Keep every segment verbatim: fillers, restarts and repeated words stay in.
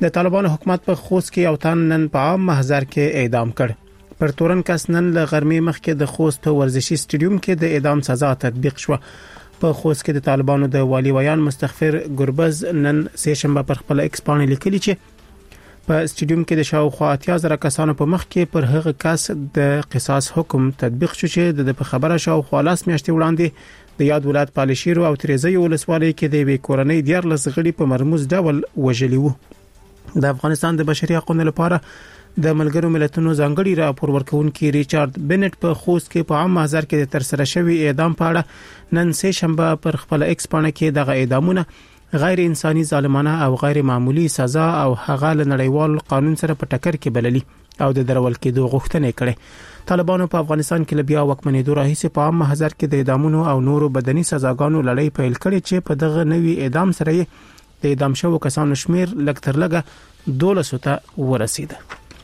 د طالبانو حکومت په خوست کې یو تن نن په عام محضر کې اعدام کړ. پر تورن کس نن له غرمې مخکې د خوست په ورزشي سټیډیوم کې د اعدام سزا تطبیق شو. په خوست کې د طالبانو د والی ویان مستغفر ګربز نن سه شنبه پر خپل ایکس باندې لیکلي چې په سټیډیوم کې د شاوخوا اتیا زره کسانو په مخ کې پر هغه کس د قصاص حکم تطبیق شو چې د خبره شاوخوا لاس میاشتې وړاندې د یاد ولایت پالیشیرو او تریزی ولسوالۍ کې د وی کورنۍ ډیر لسغړي په مرموز ډول وژلي وو. د افغانستان د بشري حقوقو لپاره د ملګرو ملتونو ځانګړي راپور ورکونکي ریچارډ بنټ په خوست کې په عام محضر کې تر سره شوی اعدام په اړه نن سه شنبه پر خپل ایکس باندې کې دغه اعدامونه غیر انساني ظالمانه او غیر معمولی سزا او هغه له نړیوال قانون سره په ټکر کې بللي او د درول کېدو غوښتنه کړې. طالبانو په افغانستان کې لبیا وکمنېدو راهیسې په عام محضر کې د اعدامونو او نورو بدني سزاګانو لړۍ پیل کړې چې په دغه نوي اعدام سره د اعدام شوو کسانو شمیر لږ تر لږه دولس ته ورسید.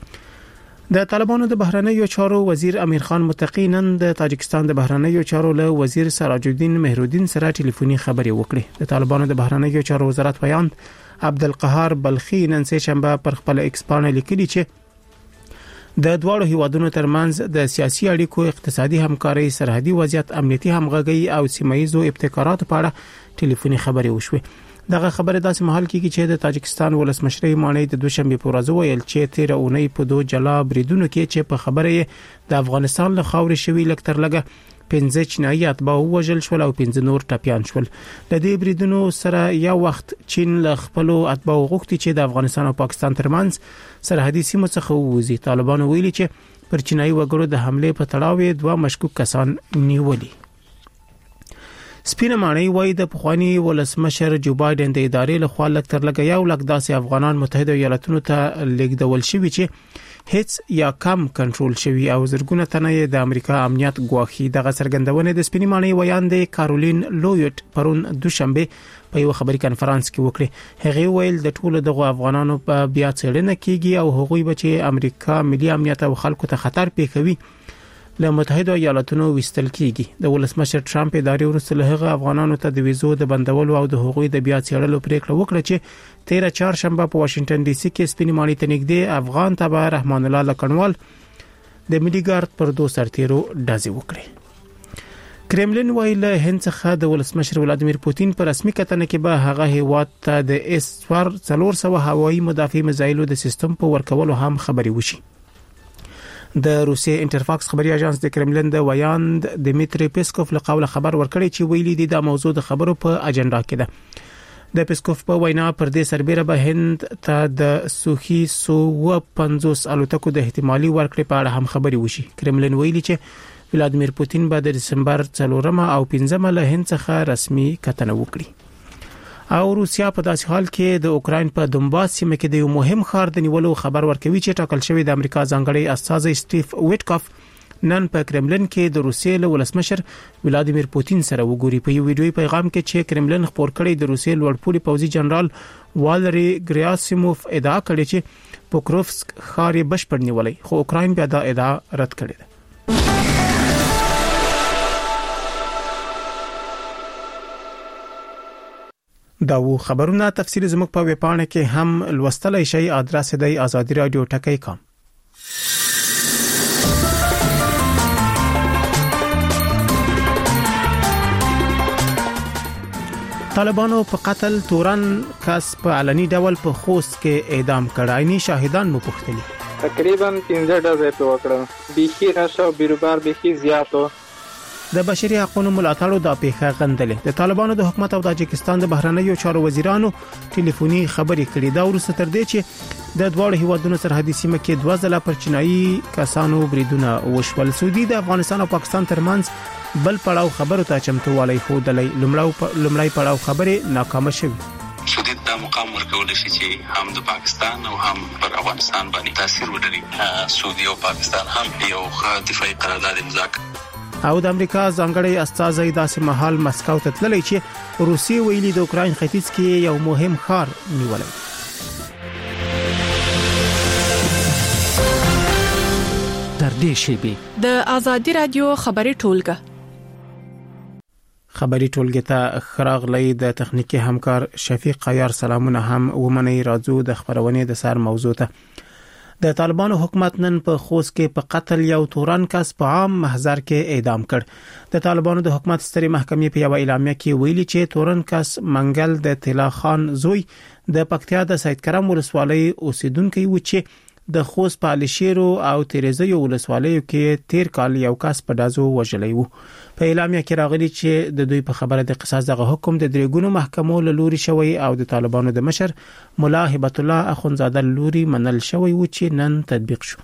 د طالبانو د بهرنیو چارو وزیر امیر خان متقی نن د تاجکستان د بهرنیو چارو له وزیر سراج الدین مهرالدین سره ټلیفوني خبرې وکړې. د طالبانو د بهرنیو چارو وزارت بیان عبدالقهار بلخی نن سه شنبه پر خپل ایکس باندې لیکلي چې د دواړو هیوادونو ترمنځ د سیاسي اړیکو، اقتصادي همکارۍ، سرحدي وضعیت، امنیتي همغږي او سیمایي ابتکاراتو په اړه ټلیفوني خبرې وشوې. دغه خبره داسې مهال کې چې د تاجکستان ولسمشر مانی د دوشنبه په ورځ ویل چې تیر اونۍ په دوه جلا بریدونو کې چې په خبره د افغانستان له خاورې شوی لکتر لګه پنځه چینایي اتباع وژل شول او پنځه نور ټپيان شول. د دې بریدونو سره یو وخت چین له خپل اتباع غوښتي چې د افغانستان او پاکستان ترمنځ سرحدي سیمو څخه ووزي. طالبانو ویلي چې پر چینایي وګړو د حمله په تړاو دوه مشکوک کسان نیولي. سپینه مانی وای د پخوانی ولسمشر جو بایدن د ادارې له خوا لکتر لګیا یو لک داسې افغانان متحده ایالاتونو ته لیږدول شوی چې هیڅ یا کم کنټرول شوی او زرګونه تنه د امریکا امنیت ګواخي. دغه څرګندونه د سپینه مانی ویان د کارولین لویټ پرون دوشنبه په یو خبري کانفرنس کې وکړي. هغه ویل د ټولو دغه افغانانو په بیا څېړنه کیږي او هغوی به چې امریکا ملي امنیت او خلکو ته خطر پیښوي له متحده ایالاتونو وستل کیږي. د ولسمشر ټرمپ ادارې ورسره له هغه افغانانو ته د ویزو د بندولو او د هغوی د بیا څېړلو پریکړه وکړه چې تیر چهارشنبه په واشنگټن ډي سي کې سپینې مانی ته نږدې افغان تبع رحمان الله لکنوال د ملي ګارد پر دوه سرتیرو ډزې وکړې. کرملین ویل هند څخه د ولسمشر ولادیمیر پوتین پر رسمي کتنه کې به هغه هیواد ته د اس څلور سوه هوایي مدافع میزایلو د سیستم په ورکولو هم خبري وشي. د روسي انټرفاکس خبري اژانس د کرملین د ویاند دمیتری پیسکوف له قوله خبر ورکړی چې ویلي دي د موضوع د خبرو په اجنډا کې ده. د پیسکوف په وینا پر دې سربېره به هند ته د سوخي سو پنځوس الوتکو د احتمالي ورکړې په اړه هم خبري وشي. کرملین ویلي چې ولادیمیر پوتین به د دسمبر څلورمه او پنځمه له هند څخه رسمي کتنه وکړي. او روسیا په داسې حال کې د اوکراین په دونباس سیمه کې د یو مهم ښار د نیولو خبر ورکوي چې ټاکل شوی د امریکا ځانګړي استازي سټیف ویټکاف نن په کرملین کې د روسیې له ولسمشر ولادیمیر پوتین سره وګوري. په یو ویډیوي پیغام کې چې کرملین خپور کړی د روسیې لوړپوړي پوځي جنرال والری ګریاسیموف ادعا کړې چې پوکروفسک ښار بشپړ نیولای، خو اوکراین بیا دا ادعا رد کړې ده. دا و خبرونه تفصیل زموږ په ویب پاڼه کې هم لوستلای شئ. ادرس دی آزادی رادیو ټکی کام. طالبانو په قتل تورن کس په علني ډول په خوست کې اعدام کړ. عیني شاهدان مو پوښتلي. تقریبا پنځه ډزې په وکړه. بيخي غشو بیروبار بيخي زیاتو. د بشري حقوقو ملاتړو د پیښه غندلې. د طالبانو د حکومت او د تاجکستان د بهرنیو چارو وزیرانو ټلیفوني خبرې کړې. دا ورسته تر دې چې د دوه هیوادونو سرحدي سیمه کې دوه ځله پر چینایي کسانو بریدونه وشول. سعودي د افغانستان او پاکستان ترمنځ بل پړاو خبرو ته چمتووالی خودلې. لومړی پړاو خبرې ناکامه شوه. سعودي د مقام ورکول شي چې هم د پاکستان او هم پر افغانستان باندې تاثیر ولري. سعودي او پاکستان هم یو دفاعي قرارداد امضا کړ. او د امریکا ځانګړي استازي داسې محل مسکو ته تللی چې روسي ویلي د اوکراین ختیځ کې یو مهم ښار نیولای. در دې شیبه د آزادی رادیو خبري ټولګه خبري ټولګي ته خراغلی د تخنیکی همکار شفیق قیار سلامونه هم ومني راځو د خبرونې د سر موضوع ته. د طالبانو حکومت نن په خوست کې په قتل یو تورن کس په عام محضر کې اعدام کړ. د طالبانو د حکومت ستري محکمې په یو اعلامیه کې ویلي چې تورن کس منګل د طلا خان زوی د پکتیا د سید کرم ولسوالۍ اوسیدونکو و چې د خوست په علشیرو او تیرزیو ولسوالیو کې تیر کال یو کس په دازو وژلی وو. په اعلامیه کې راغلي چې د دوی په خبره د قصاص دغه حکم د درېګونو محکمو له لوري شوی او د طالبانو د مشر مولا هبت الله اخونزاده لوري منل شوی و چې نن تطبیق شو.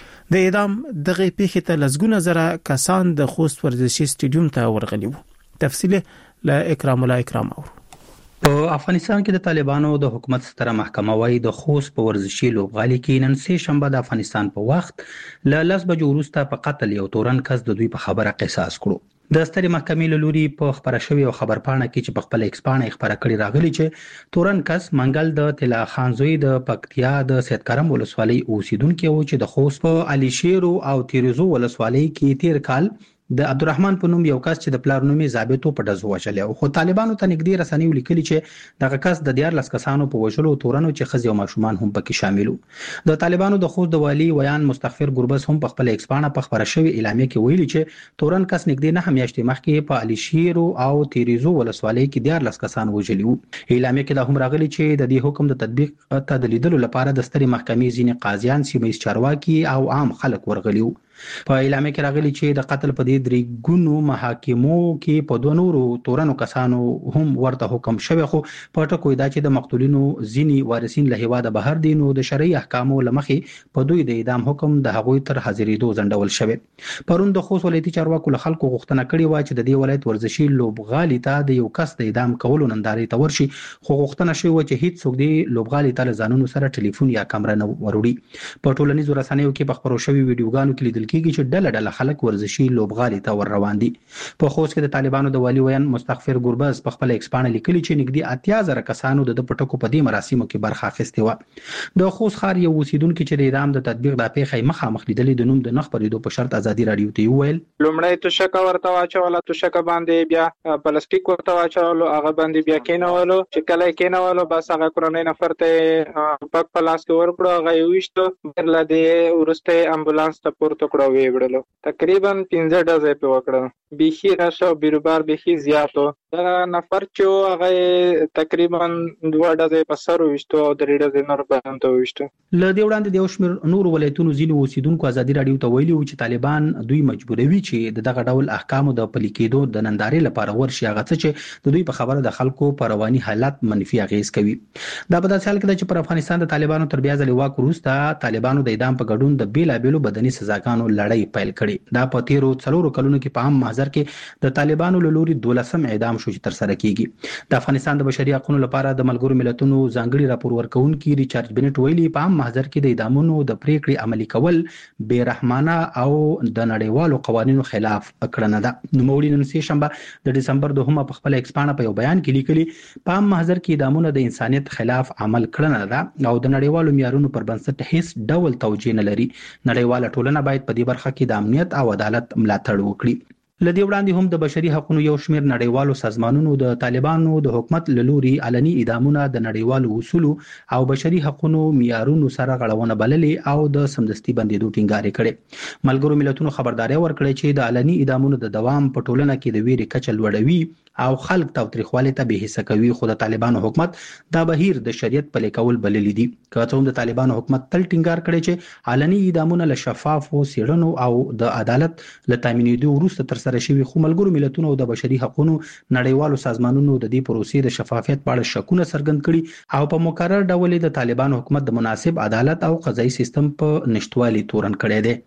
د اعدام دغه پیښه ته لزګونه زره کسان د خوست ورزشي سټیډیوم ته ورغلي وو. تفصیل له اکرام الله اکرام اور. په افغانستان کې د طالبانو د حکومت ستره محکمه وايي د خوست په ورزشي لوبغالي کې نن سه شنبه د افغانستان په وخت ل لس بجو وروسته په قتل یو تورن کس د دوی په خبره قصاص کړو. د ستري محکمې له لوري په خبره شوی او خبرپاڼه کې چې په خپل ایکس پاڼه خبره کړې راغلي چې تورن کس منګل د طلا خان زوی د پکتیا د سید کرم ولسوالۍ اوسیدونکو و چې د خوست په علشیرو او تیرزو ولسوالۍ کې تیر کال د عبدالرحمن په نوم یو کس چې د پلار نومي ضابطو په دزو وشل او خو طالبانو ته نږدې رسنۍ ولیکلي چې دغه کس د دیار لس کسانو په وژلو تورنو چې خزي او ماشومان هم پکې شاملو. د طالبانو د خوست د والی ویان مستغفر ګربز هم په خپل ایکس پاڼه په خبره شوی اعلامیه کې ویلي چې تورن کس نږدې نه همیاشتې مخکې په علشیرو او تیرزو ولسوالۍ کې دیار لس کسان وژلي وو. اعلامیه کې دا هم راغلي چې د دې حکم د تطبیق ته د لیدلو لپاره د ستري محکمې ځینې قاضیان سیمه چارواکي او عام خلک ورغلي وو. په اعلامیه کې راغلي چې د قتل په دې درې ګونو محاکمو کې په دوه نورو تورنو کسانو هم ورته حکم شوی خو په ټکو دا چې د مقتولینو ځینی وارثین له هیواده بهر دي نو د شرعي احکامو لمخې په دوی د اعدام حکم د هغوی تر حاضرېدو ځنډول شوی. پرون د خوست ولایتي چارواکو له خلکو غوښتنه کړې و چې د دې ولایت ورزشي لوبغالي ته د یو کس د اعدام کولو نندارې ته ورشي خو غوښتنه شوی و چې هیڅ څوک د لوبغالي ته ځانونو سره ټلیفون یا کیمرا نه وروړي. په ټولنیزو رسنیو کې په خبرو شوی ویډیوګانو کې لیدل کېږي چې ډله ډله خلک ورزشي لوبغالي ته ور روان دي. په خوست کې د طالبانو د والی ویان مستغفر ګربز په خپل ایکس پاڼه لیکلي چې نږدې اتیا زره کسانو د پټکو په دې مراسمو کې برخه اخیستې و. د خوست ښار یو اوسیدونکو چې د اعدام د تطبیق د پیښې مخامخ لیدلې د نوم د نخ پرېدو په شرط ازادي رادیو ته ویل لومړی تو شک ورته واچول تو شک باندې بیا پلاستیک ورته واچول هغه باندې بیا کینولو چې کله کینولو بس هغه کورنۍ نفر ته پک پلاس کې ورکړو هغه ویشتو برله دې ورسته امبولانس ته پورته کړو وی وړلو تقریبا پنځه ډزې په وکړو بيخي راشه بیروبار بيخي زیاتو دا نفر چې هغه تقریبا دوه ډزې په سر وشتو او درې ډزې نور باندې وشتو. ل دې وړاندې د اوشمیر نور ولایتونو ځینو اوسیدونکو ازادي رادیو ته ویلي و چې طالبان دوی مجبوروي چې دغه ډول احکامو د پلي کېدو د نندارې لپاره ورشي هغه څه چې د دوی په خبره د خلکو پر رواني حالت منفي اغیز کوي. دا په داسې حال کې چې پر افغانستان د طالبانو تر بیا ځلې واک وروسته طالبانو د اعدام په ګډون د بیلابېلو بدني سزاګانو لړۍ پیل کړې. دا په تیرو څلورو کلونو کې په عام محضر کې د طالبانو له لوري دولسم اعدام شو چې تر سره کیږي. د افغانستان د بشري حقوقو لپاره د ملګرو ملتونو ځانګړي راپور ورکونکي ریچارډ بنټ ویلي په عام محضر کې د اعدامونو د پریکړې عملي کول بې رحمانه او د نړیوالو قوانینو خلاف کړنه ده. نوموړي نن سه شنبه د دسمبر دوهمه په خپل ایکس پاڼه په یو بیان کې لیکلي په عام محضر کې اعدامونه د انسانيت خلاف عمل کړنه ده او د نړیوالو معیارونو پر بنسټ هیڅ ډول توجیه نه لري. نړیواله ټولنه باید په دې برخه کې د امنیت او عدالت ملاتړ وکړي. لدې وړاندې هم د بشري حقوقو یو شمېر نړیوالو سازمانونو د طالبانو د حکومت لوري علني اعدامونه د نړیوالو اصول او بشري حقوقو معیارونو سره غړونه بللې او د سمدستي بندیدو ټینګار کړي. ملګرو ملتونو خبرداري ورکړې چې د علني اعدامونو د دوام په ټولنه کې د ویرې کچه لوړوي او خلک تاوتریخوالي ته به حصہ کوي خو د طالبانو حکومت دا بهیر د شریعت پلي کول بللې دي. که څه هم د طالبانو حکومت تل ټینګار کړي چې علني اعدامونه له شفافو څېړنو او د عدالت له تامینېدو وروسته تر سره شوي خو ملګرو ملتونو او د بشري حقوقو نړیوالو سازمانونو د دې پروسې د شفافیت په اړه شکونه څرګند کړي او په مقرر ډول د طالبانو حکومت د مناسب عدالت او قضایي سیستم په نشټوالي تورن کړي دي.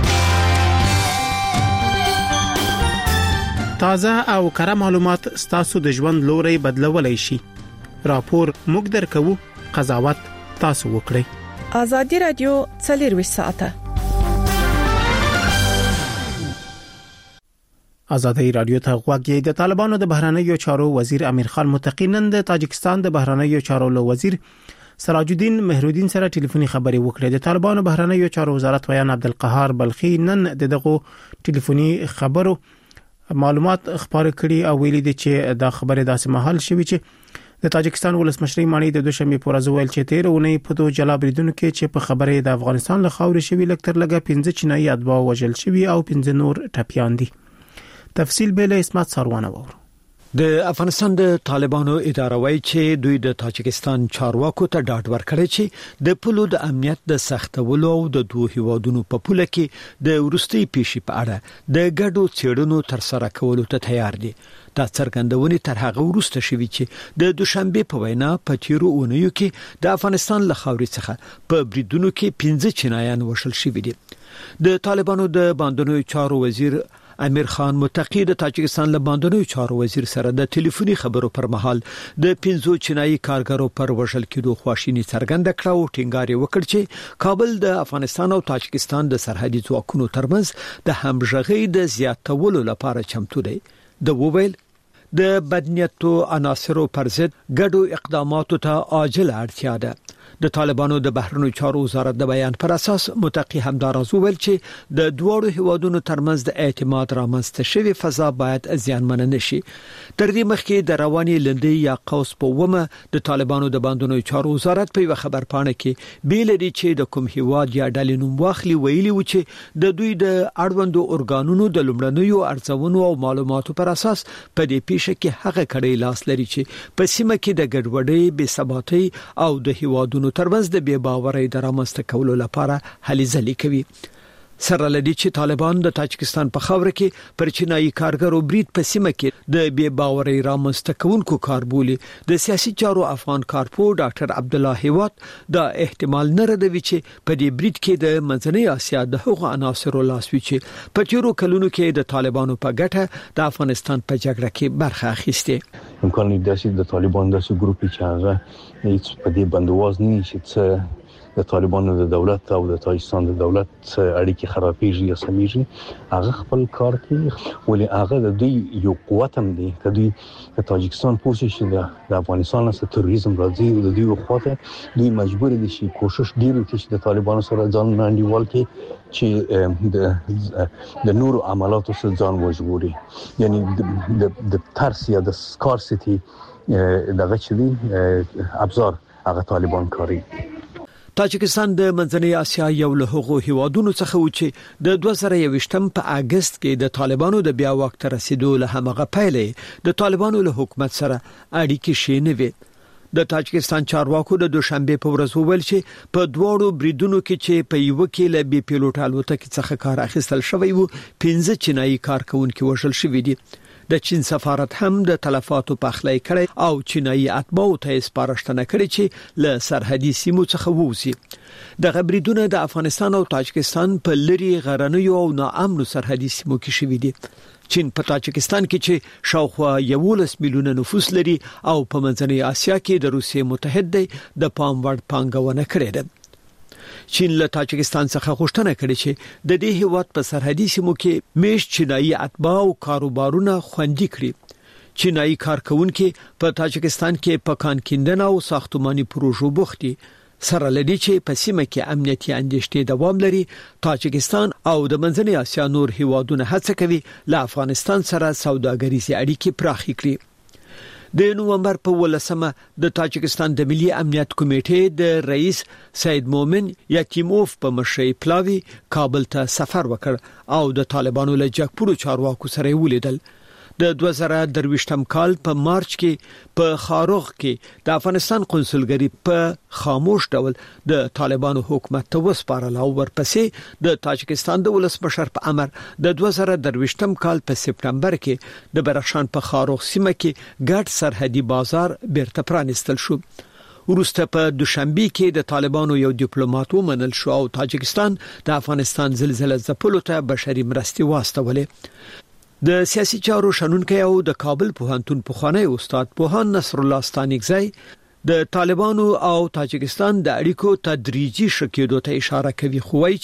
تازه او کره معلومات ستاسو د ژوند لوري بدلولای شي. راپور موږ درکو، قضاوت تاسو وکړئ. ازادي رادیو څلور ساعته. ازادي رادیو ته غوږی د طالبانو د بهرنیو چارو وزیر امیر خان متقی نن د تاجکستان د بهرنیو چارو له وزیر سراج الدین مهرودین سره ټلیفوني خبري وکړه. د طالبانو بهرنیو چارو وزارت ویان عبدالقهار بلخی نن دغه ټلیفوني خبرو معلومات خبرې کړي او ویلي دي چې دا خبره داسې مهال شوی چې د تاجکستان ولسمشر مانی د دوشنبه پر ورځ ویل چې تیر اونۍ په دوه جلا بریدونو کې چې په خبره د افغانستان له خاورې شوی لکتر لګه پنځه چینایي اتباع وژل شوی او پنځه نور ټپيان دي. تفصیل به له اسمت سروانه وره. د افغانستان د طالبانو اداره وايي چې دوی د تاجکستان چارواکو ته ډاډ ورکړی چې د پولو د امنیت د سختولو او د دوه هیوادونو په پوله کې د ورستي پیښې په اړه د ګډو څېړنو تر سره کولو ته تیار دي. دا څرګندونه تر هغه وروسته شوې چې د دوشنبه په وینا په تیرو اونیو کې د افغانستان له خاورې څخه په بریدونو کې پنځه چینایان وشل شوي دي. د طالبانو د باندنوي چارو وزیر امیر خان متقی د تاجکستان له باندنوي چارو وزیر سره د ټلیفوني خبرو پر مهال د پنځو چینایي کارګرو پر وژل کېدو خواشینی څرګنده کړه او ټینګار وکړ چې کابل د افغانستان او تاجکستان د سرحدي ځواکونو ترمنځ د همغږي د زیاتولو لپاره چمتو دی. د وویل د بدنیتو عناصرو پر ضد ګډو اقداماتو ته عاجل اړتیا ده. د طالبانو د بهرنیو چارو وزارت د بیان پر اساس متقی همدارز ویل چې د دوړو هیوادونو ترمنځ د اعتماد رامنځته شوی فضا باید ځانمن نشي. تر دې مخکې د رواني لندې یا قوس په ومه د طالبانو د باندنیو چارو وزارت په خبر پاڼه کې بیل دي چې د کوم هیواد یا ډلې نوم واخلي ویلي و چې د دوی د اړوندو ارګانونو د لومړنیو ارزونو او معلوماتو پر اساس په دې پیښه کې هغه کړي لاس لري چې په سیمه کې د ګډوډۍ، بې ثباتۍ او د هیوادونو ترمنځ د بې باورۍ د رامنځته کولو لپاره هلې ځلې کوي. سره لدی چې طالبان د تاجکستان په خاور کې پر چینایي کارګرو برید په سیمه کې د بې باورۍ رامنځته کوونکو کاربولي د سیاسي چارو افغان کارپو ډاکټر عبد الله هیوات دا احتمال نه ردوي چې په دې برید کې د منځنۍ اسیا د حقوق عناصرو لاس وي چې په تیرو کلونو کې د طالبانو په ګټه د افغانستان په جګړه کې برخه اخیسته. امکان لري چې د طالبان داسې ګروپ چې هغه هیڅ په دې بندواز نه شي چې د طالبانو د دولت او د تاجکستان د دولت اړیکې خرابېږي یا سمېږي. هغه خپل کار کوي ولې هغه د دوی یو قوت هم دی. که دوی د تاجکستان پوه شي د افغانستان څخه تروریزم راځي د دوی خواته دوی مجبور دي چې کوشش ډیر وکړي چې د طالبانو سره ځان نړیوال کې چې د د نورو عملاتو سره ځان وژغوري. یعنی د د ترس یا د سکارسيتي دغه چې دی ابزار هغه طالبان کاری. تاجکستان د منځنۍ اسیا یو له هغو هیوادونو څخه و چې د دوه زره یوویشتم په اگست کې د طالبانو د بیا وخت رسیدو له همغه پیلې د طالبانو له حکومت سره اړیکې شې نه وي. د تاجکستان چارواکو د دوشنبه په ورځ وویل چې په دوړو بریدونو کې چې په یو کې له بي پیلوټ الوتکې څخه کار اخیستل شوی وو پنځه چینایي کارکونکو وژل شوی دي. د چین سفارت هم د تلفاتو پخلی کړي او چینایي اتباع ته سپارښتنه کړې چې له سرحدي سیمو څخه ووځي. د غبرګونو د افغانستان او تاجکستان په لری غرنیو او ناامنو سرحدي سیمو کې شوي دي. چین په تاجکستان کې چې شاوخوا یولس میلیونه نفوس لري او په منځنۍ اسیا کې د روسیې متحد دی د پام وړ پانګونه کړې ده. چین له تاجکستان څخه غوښتنه کړې چې د دې هیواد په سرحدي سیمو کې میش چینایي اتباع او کاروبارونه خوندي کړي. چینایي کارکونکو په تاجکستان کې په کان کیندنه او ساختماني پروژو بوخت دي. سره لدی چې په سیمه کې امنیتي اندېښنې دوام لري. تاجکستان او د منځنۍ اسیا نور هیوادونه هڅه کوي له افغانستان سره سوداګریزي اړیکې پراخې کړي. د نومبر په ولسمه د تاجکستان د ملي امنیت کمیټې د رئیس سید مومن یکیموف په مشرۍ پلاوی کابل ته سفر وکړ او د طالبانو له جګپورو چارواکو سره ولیدل. د دوه زره درویشتم کال په مارچ کې په خاروغ کې د افغانستان قونسلګری په خاموش ډول د طالبانو حکومت ته وسپارل او ورپسې د تاجکستان د ولسمشر په امر د دوه زره درویشتم کال په سپټمبر کې د بدخشان په خاروغ سیمه کې ګډ سرحدي بازار بیرته پرانستل شو. ورسته په دوشنبه کې د طالبانو یو ډیپلوماټ ومنل شو او تاجکستان د افغانستان زلزلې ځپلو ته بشري مرستې واستولې. د سیاسي چارو شنونکي او د کابل پوهنتون پخوانی استاد پوهان نصر الله ستانکزی د طالبانو او تاجکستان د اړیکو تدریجي شکېدو ته اشاره کوي خو وايي چې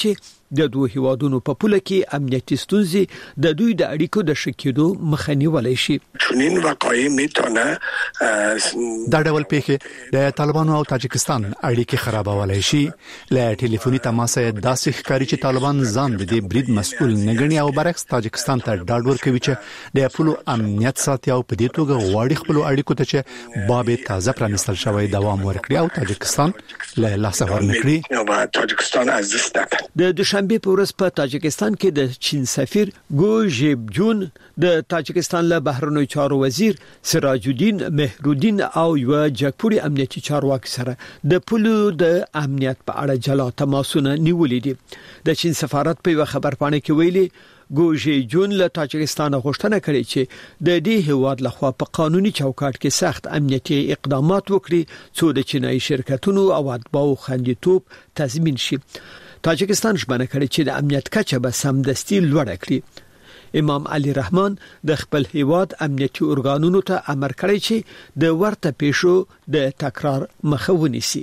د دوه هیوادونو په پوله کې امنیتي ستونزې د دوی د اړیکو د شکیدو مخه نیولای شي. چنین واقعي میتونه دا ډول پیښې د طالبانو او تاجکستان اړیکې خرابولای شي. له ټلیفوني تماس داسې ښکاري چې طالبان ځان د دې برید مسؤل نه ګڼي او برعکس تاجکستان ته ډاډ ورکوي چې د خپل امنیت ساتي او په دې توګه غواړي خپل اړیکو ته چې باب تازه پرانستل شوی دوام ورکړي او تاجکستان له لاسه ورنکړي. تاجکستان از دست ندهد. د دوشنبه په ورځ په تاجکستان کې د چین سفیر ګو ژیب جون د تاجکستان له بهرنیو چارو وزیر سراج الدین مهرودین او یو جګپوري امنیتي چارواکي سره د پولو د امنیت په اړه جلا تماسونه نیولې دي. د چین سفارت په یو خبرپاڼه کې ویلي ګوژي جون له تاجکستان غوښتنه کړې چې د دې هیواد لخوا په قانوني چوکاټ کې سخت امنیتي اقدامات وکړي څو د چینایي شرکتونو او اتباعو خوندیتوب تضمین شي. تاجکستان ژمنه کړې چې د امنیت کچه به سمدستي لوړه کړي. امام علي رحمان د خپل هیواد امنیتي ارګانونو ته امر کړی چې د ورته پیښو د تکرار مخه ونیسي.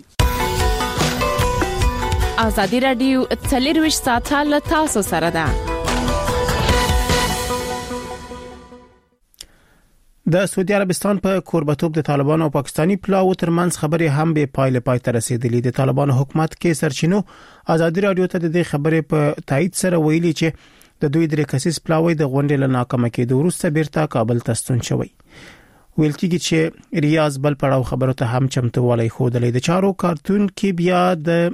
ازادي رادیو څلرویشت ساعته له تاسو سره ده. د سعودي عربستان په کوربتوب د طالبانو او پاکستاني پلاو ترمنځ خبرې هم به پایله پای ته رسیدلې. د طالبانو حکومت کې سرچینو ازادي رادیو ته د دې خبرې په تایید سره ویلي چې د دوی درې کسیز پلاوی د غونډې له ناکامه کېدو وروسته بیرته کابل ته ستون شوی. ویل کېږي چې ریاض بل پړاو خبرو ته هم چمتووالی ښودلی. د چارو کارتون کې بیا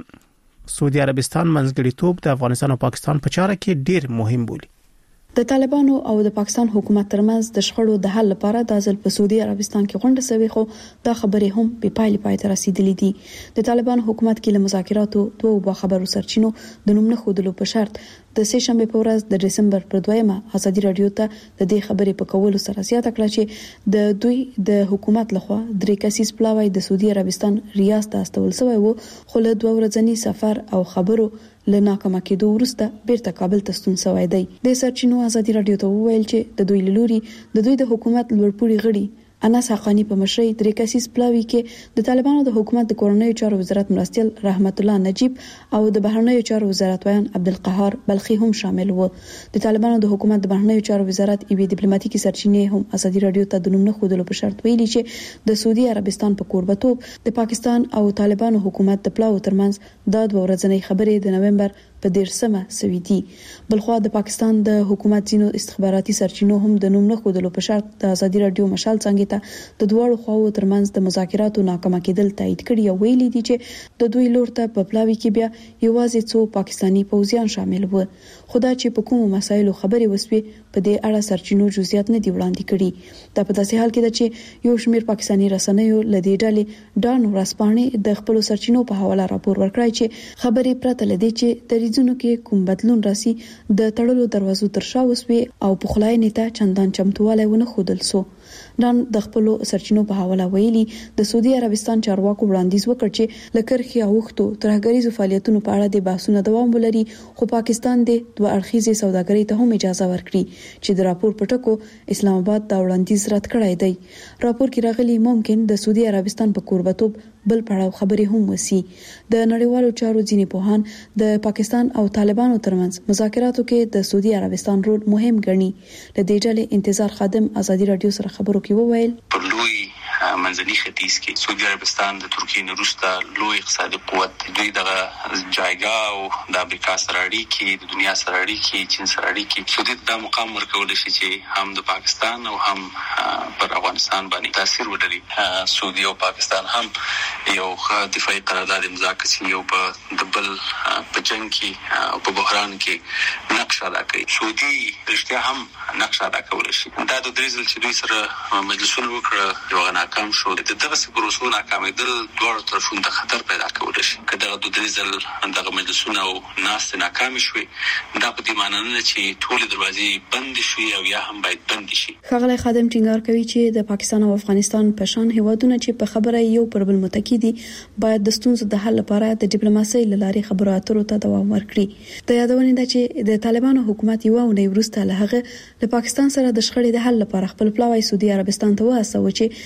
د سعودي عربستان منځګړیتوب د افغانستان او پاکستان په چاره کې ډیر مهم بولي. د طالبانو او د پاکستان حکومت ترمنځ د شخړو د حل لپاره د ځل په سعودي عربستان کې غونډه شوې، خو دا خبرې هم په پایله پای ته رسیدلې دي. د طالبانو حکومت کې له مذاکراتو دوه با خبرو سرچینو د نوم نه خودلو په شرط د سه شنبه په ورځ د دسمبر پر دویمه ازادي رادیو ته د دې خبرې په کولو سره زیاته کړه چې د دوی د حکومت لخوا درې کسیز پلاوی د سعودي عربستان ریاض ته استول شوی وو، خو له دوه ورځنی سفر او خبرو له ناکامه کېدو وروسته بیرته کابل ته ستون شوی دی. د سرچینو ازادي رادیو ته وویل چې د دوی لوري د دوی د حکومت لوړپوړي غړي انس حقانی په مشرۍ درې کسیز پلاوی کې د طالبانو د حکومت د کورنیو چارو وزارت مرستیال رحمت الله نجیب او د بهرنیو چارو وزارت ویان عبدالقهار بلخی هم شامل وو. د طالبانو د حکومت د بهرنیو چارو وزارت ایوي ډیپلوماټیکي سرچینې هم ازادي رادیو ته د نوم نه خودلو په شرط ویلي چې د سعودي عربستان په کوربتوب د پاکستان او طالبانو حکومت د پلاو ترمنځ د دوه ورځنۍ خبرې د نومبر په دیرشمه سوي دي. بلخوا د پاکستان د حکومت ځینو استخباراتي سرچینو هم د نوم نه خودلو په شرط د ازادي رادیو مشال څنګه ته د دوه خواو ترمنځ د مذاکراتو ناکامه کېدل تایید کړي او ویلي دي چې د دوی لور ته په پلاوی کې بیا یوازې څو پاکستانی پوځیان شامل وو. خدا چې په کومو مسایلو خبرې وسوي په دې اړه سرچینو جزئیات نه دی وړاندې کړي. دا په داسې حال کې ده چې یو شمېر پاکستانی رسنیو لدې ډلې ډان ورسپانې د خپل سرچینو په حواله راپور ورکړی چې خبرې پرته لدې چې د ریزونو کې کوم بدلون راسي د تړلو دروازو تر شا وسوي او په خلاینې ته چندان چمتوالی ونه خودل سو. ډان د خپل سرچینو په حواله ویلي د سعودي عربستان چارواکو وړاندیز وکړ چې لکرخي اوختو ترهګریزو فعالیتونو په اړه د بحثونو دوام ولري، خو پاکستان د دوه اړخیزې سوداګرۍ ته هم اجازه ورکړي چې د راپور پټکو اسلام آباد دا وړاندیز رد کړی دی. راپور کې راغلي ممکن د سعودي عربستان په کوربتوب بل پړاو خبرې هم وسی. د نړیوالو چارو ځینې پوهان د پاکستان او طالبانو ترمنځ مذاکراتو کې د سعودي عربستان رول مهم ګڼي. د دې ډلې انتظار خادم ازادي رادیو سره خبرو کې وویل په لوی منځني ختیځ کې سعودي عربستان د ترکیې نه وروسته لوی اقتصادي قوت، دوی دغه جایګه او د امریکا سره اړیکې، د دنیا سره اړیکې، چین سره اړیکې، سعودي دا مقام ورکول شي چې هم د پاکستان او هم پر افغانستان باندې تاثیر ولري. سعودي او پاکستان هم یو دفاعي قرارداد امضا کړي، یو په د بل په جنگ کې او په بحران کې نقش ادا کوي. سعودي رښتیا هم نقش ادا کول شي. دا د درېزل چې دوی سره مجلسونه وکړه یو غنا کم شو، د دغه پروسو ناکامېدل دوه طرفونو ته خطر پیدا کولی شي. که دغه د درېزل دغه مجلسونه او ناستې ناکامې شوې، دا په دې معنی نه چې ټولې دروازې بندې شي او یا هم باید بندې شي. ښاغلی خادم ټینګار کوي چې د پاکستان او افغانستان په شان هیوادونه چې په خبره یو پر بل متکی دي باید د ستونزو د حل لپاره د ډیپلوماسۍ له لارې خبرو اترو ته دوام ورکړي. د یادونې ده چې د طالبانو حکومت یو اونۍ وروسته له هغه د پاکستان سره د شخړې د حل لپاره خپل پلاوی سعودي عربستان ته وهڅاوه چې د دوی د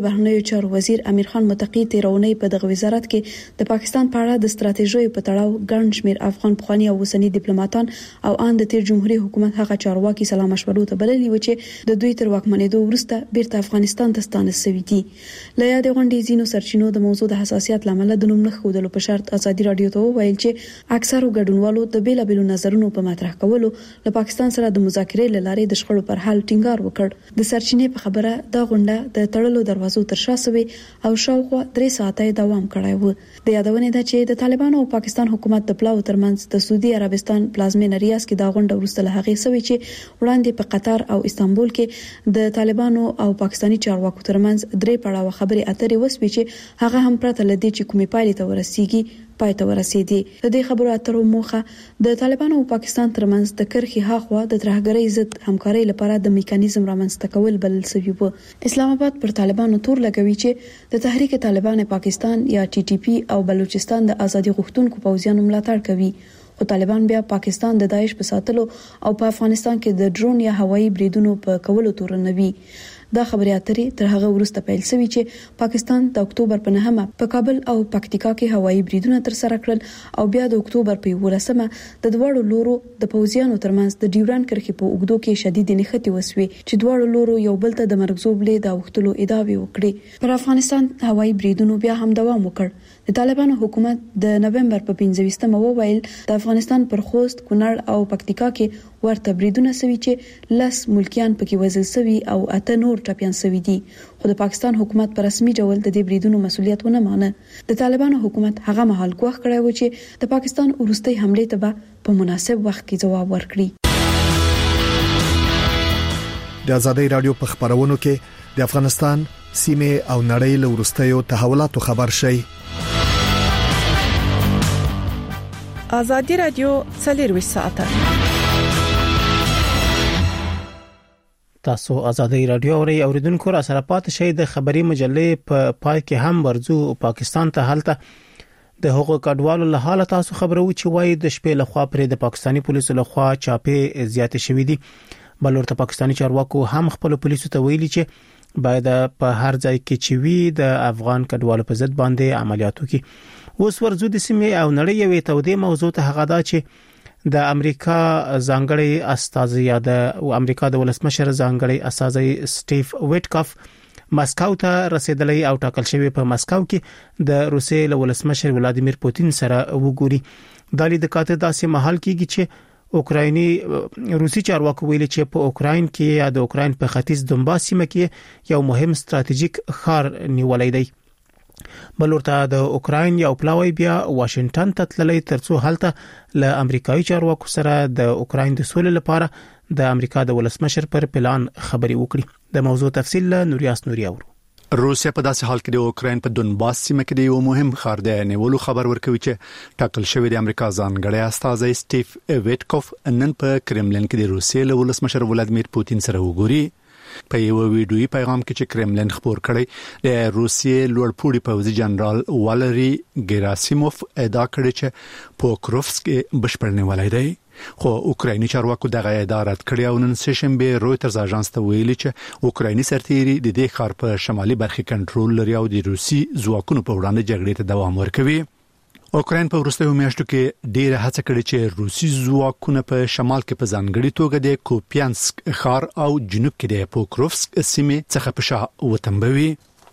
د بهرنیو چارو وزیر امیر خان متقی تیرونی په دغه وزارت کې د پاکستان په اړه د ستراتیژۍ په تړاو ګڼ شمېر افغان پخوانی او اوسنی ډیپلوماټان او ان د تیر جمهوریت حکومت هغه چارواکي سلام مشورو ته بللي و چې د دوی تر واکمنېدو وروسته بیرته افغانستان ته ستانه شوي دي. له یاد غونډې زینو سرچینو د موضوع د حساسیت لامل د نوم نه خودلو په شرط ازادي رادیو ته ویل چې اکثرو ګډونوالو د بیلابېلو نظرونو په مطرح کولو له پاکستان سره د مذاکرې لارې د شخړو پر حل ټینګار وکړ. د سرچینې په خبره دا غونډه د تړلو دروازو تر شا سوي او شاوخوا درې ساعته دوام کړی و. د یادونه ده چې د طالبانو او پاکستان حکومت د پلاو ترمنځ د سعودي عربستان پلازمینه ریاض کې دا غونډه وروسته له هغه سوي چې وړاندې په قطر او استانبول کې د طالبانو او پاکستاني چارواکو ترمنځ درې پړاو خبرې اترې وسوي چې هغه هم پرته لدی چې کومې پایلې ته ورسیږي پای ته ورسېدي. د دې خبرو اترو موخه د طالبانو او پاکستان ترمنځ د کرخي هاخوا د ترهګرۍ ضد همکارۍ لپاره د میکانیزم رامنځته کول بلل شوی و. اسلام آباد پر طالبانو تور لګوي چې د تحریک طالبان پاکستان یا ټي ټي پی او بلوچستان د ازادي غوښتونکو پوځیانو ملاتړ کوي، خو طالبان بیا پاکستان د داعش په ساتلو او په افغانستان کې د ډرون یا هوایي بریدونو په کولو تورنوي. دا خبرې اترې تر هغه وروسته پیل شوې چې پاکستان د اکتوبر په نهمه په کابل او پکتیکا کې هوایي بریدونه تر سره کړل او بیا د اکتوبر په یولسمه د دوړو لورو د پوځیانو ترمنځ د ډیوران کرښې په اوږدو کې شدید نښتې وسوي چې دوړو لورو یو بل ته د مرګ زوبلې د وختلو ادعاوې وکړي. پر افغانستان هوایي بریدونو بیا هم دوام وکړ. د طالبانو حکومت د نومبر په پنځه ویشتمه وویل د افغانستان پر خوست، کونړ او پکتیکا کې ورته بریدونه سوي چې لس ملکیان پکې وژل شوي او اته نور ټپيان شوي دي، خو د پاکستان حکومت په رسمي ډول د دې بریدونو مسولیت ونه مانه. د طالبانو حکومت هغه مهال کوښښ کړی و چې د پاکستان وروستۍ حمله ته په مناسب وخت کې جواب ورکړي. د ازادي رادیو په خبرونو کې د افغانستان سیمه او نړۍ له وروستیو تحولاتو خبر شي. ازادي رادیو څلور ساعته تاسو ازادي رادیو اوري اوریدونکو را سره پات شي. د خبري مجلې په پای کې هم ورزو پاکستان ته حالت د حقوق کډوالو له حالت تاسو خبرو چې وای د شپې لخوا پر د پاکستاني پولیسو لخوا چاپې زیات شوې دي. بلور ته پاکستاني چارواکو هم خپل پولیسو ته ویلي چې باید په هر ځای کې چې وي د افغان کډوالو په ضد باندې عملیاتو کې. اوس ورزو د سیمه او نړۍ یوې تودې موضوع ته هغه دا چې د امریکا ځانګړي استازي یا د امریکا د ولسمشر ځانګړي استازي سټیف ویټکاف مسکو ته رسیدلی او ټاکل شوی په مسکو کې د روسیې له ولسمشر ولادیمیر پوتین سره وګوري. د لیدو کاته داسې محل کېږي چې اوکرایني روسي چارواکو ویلي چې په اوکراین کې یا د اوکراین په ختیځ دونباس سیمه کې یو مهم ستراتیژیک ښار نیولای دی. بلورته د اوکراین یو پلاوی بیا واشنگټن ته تللی ترڅو هلته له امریکایي چارواکو سره د اوکراین د سولې لپاره د امریکا د ولسمشر پر پلان خبري وکړي. د موضوع تفصیل له نوریاس نوري اورو. روسیا په داسې حال کې د اوکراین په دونباس سیمه کې یو مهم ښار دی نیولو خبر ورکوي چې ټاکل شوی د امریکا ځانګړي استازي سټیف ویټکوف نن په کرملین کې د روسیې له ولسمشر ولادیمیر پوتین سره وګوري. په یو ویډیوي پیغام کې چې کرملین خبر کړی د روسیې لوړپوړي پوځي جنرال والری ګراسیموف ادعا کړې چې پوکروفسک بشپړ نیولای دی، خو اوکرایني چارواکو دغه ادعا رد کړې او نن سهشنبه رويټرز اژانس ته ویلي چې اوکرایني سرتیري د دې ښار په شمالي برخه کنټرول لري او د روسي ځواکونو په وړاندې جګړې ته دوام ورکوي. اوکراین په وروستیو میاشتو کې ډیره هڅه کړې چې روسي ځواکونه په شمال کې په ځانګړي توګه د کوپیانسک ښار او جنوب کې د پوکروفسک سیمه څخه په شا وتمبوي.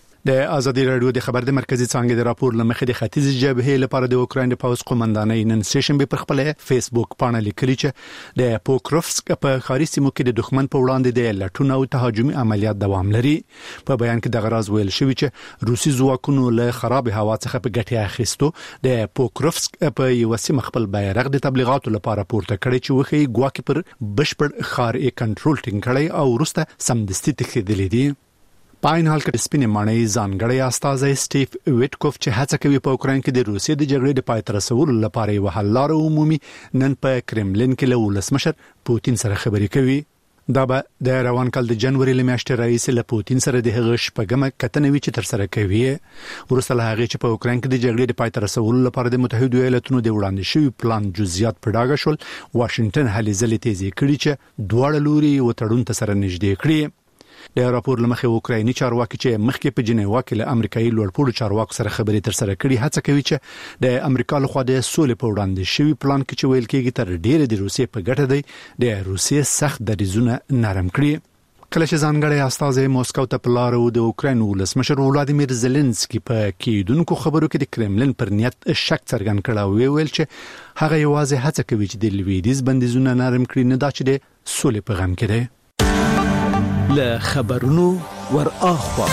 د ازادي رادیو د خبر د مرکزی څنګه د راپور لمخې د ختیځ جبهه لپاره د اوکراین د پوځ قومندانۍ نن سهشنبه پر خپل فیسبوک باندې لیکلي چې د پوکروفسک په خاري سیمو کې د دښمن په وړاندې د لټون او تهاجمي عملیات دوام لري. په بیان کې د غراز ویل شوی چې روسي ځواکونو له خراب هوا څخه په ګټه اخیستو د پوکروفسک په یو سیمه خپل بیرغ د تبلیغاتو لپاره پورته کړی چې وخی ګواکې پر بشپړ خار یې کنټرول ټینګ کړی او وروسته سمدستي تخیدلې دي. پاین حال کې سپینې معنی ځانګړی استازي سټیف ویټکوف چې هڅه کوي په اوکراین کې د روسیې د جګړې د پای ته رسولو لپاره یو حل لاره عمومي نن په کرملین کې له ولسمشر پوتین سره خبرې کوي. دا به د روان کال د جنوري لمیاشتې رئیس له پوتین سره د هغه شپږمه کتنه وی چې تر سره کوي. ورسره هغه چې په اوکراین کې د جګړې د پای ته رسولو لپاره د متحده ایالاتونو د وړاندې شوی پلان جزئیات په ډاګه شول، واشنگټن هلې ځلې تیزی کړي چې دواړه لوري وټړون ته سره نږدې کړي. د راپور لمخې اوکرایني چارواکي چې مخکې په جنیوا کې له امریکایي لوړپوړو چارواکو سره خبرې تر سره کړې هڅه کوي چې د امریکا لخوا د سولې په وړاندې شوی پلان کې چې ویل کېږي تر ډیره د روسیې په ګټه دی د روسیې سخت دریځونه نرم کړي. کله چې ځانګړی استازی موسکو ته په لار و د اوکراین ولسمشر ولادیمیر زيلنسکي په کېدونکو خبرو کې د کرملین پر نیت شک څرګند کړ او ویل چې هغه یوازې هڅه کوي چې د لویدیز بندیزونه نرم کړي، نه دا چې د سولې پیغام کړي. له خبرونو ور اخوا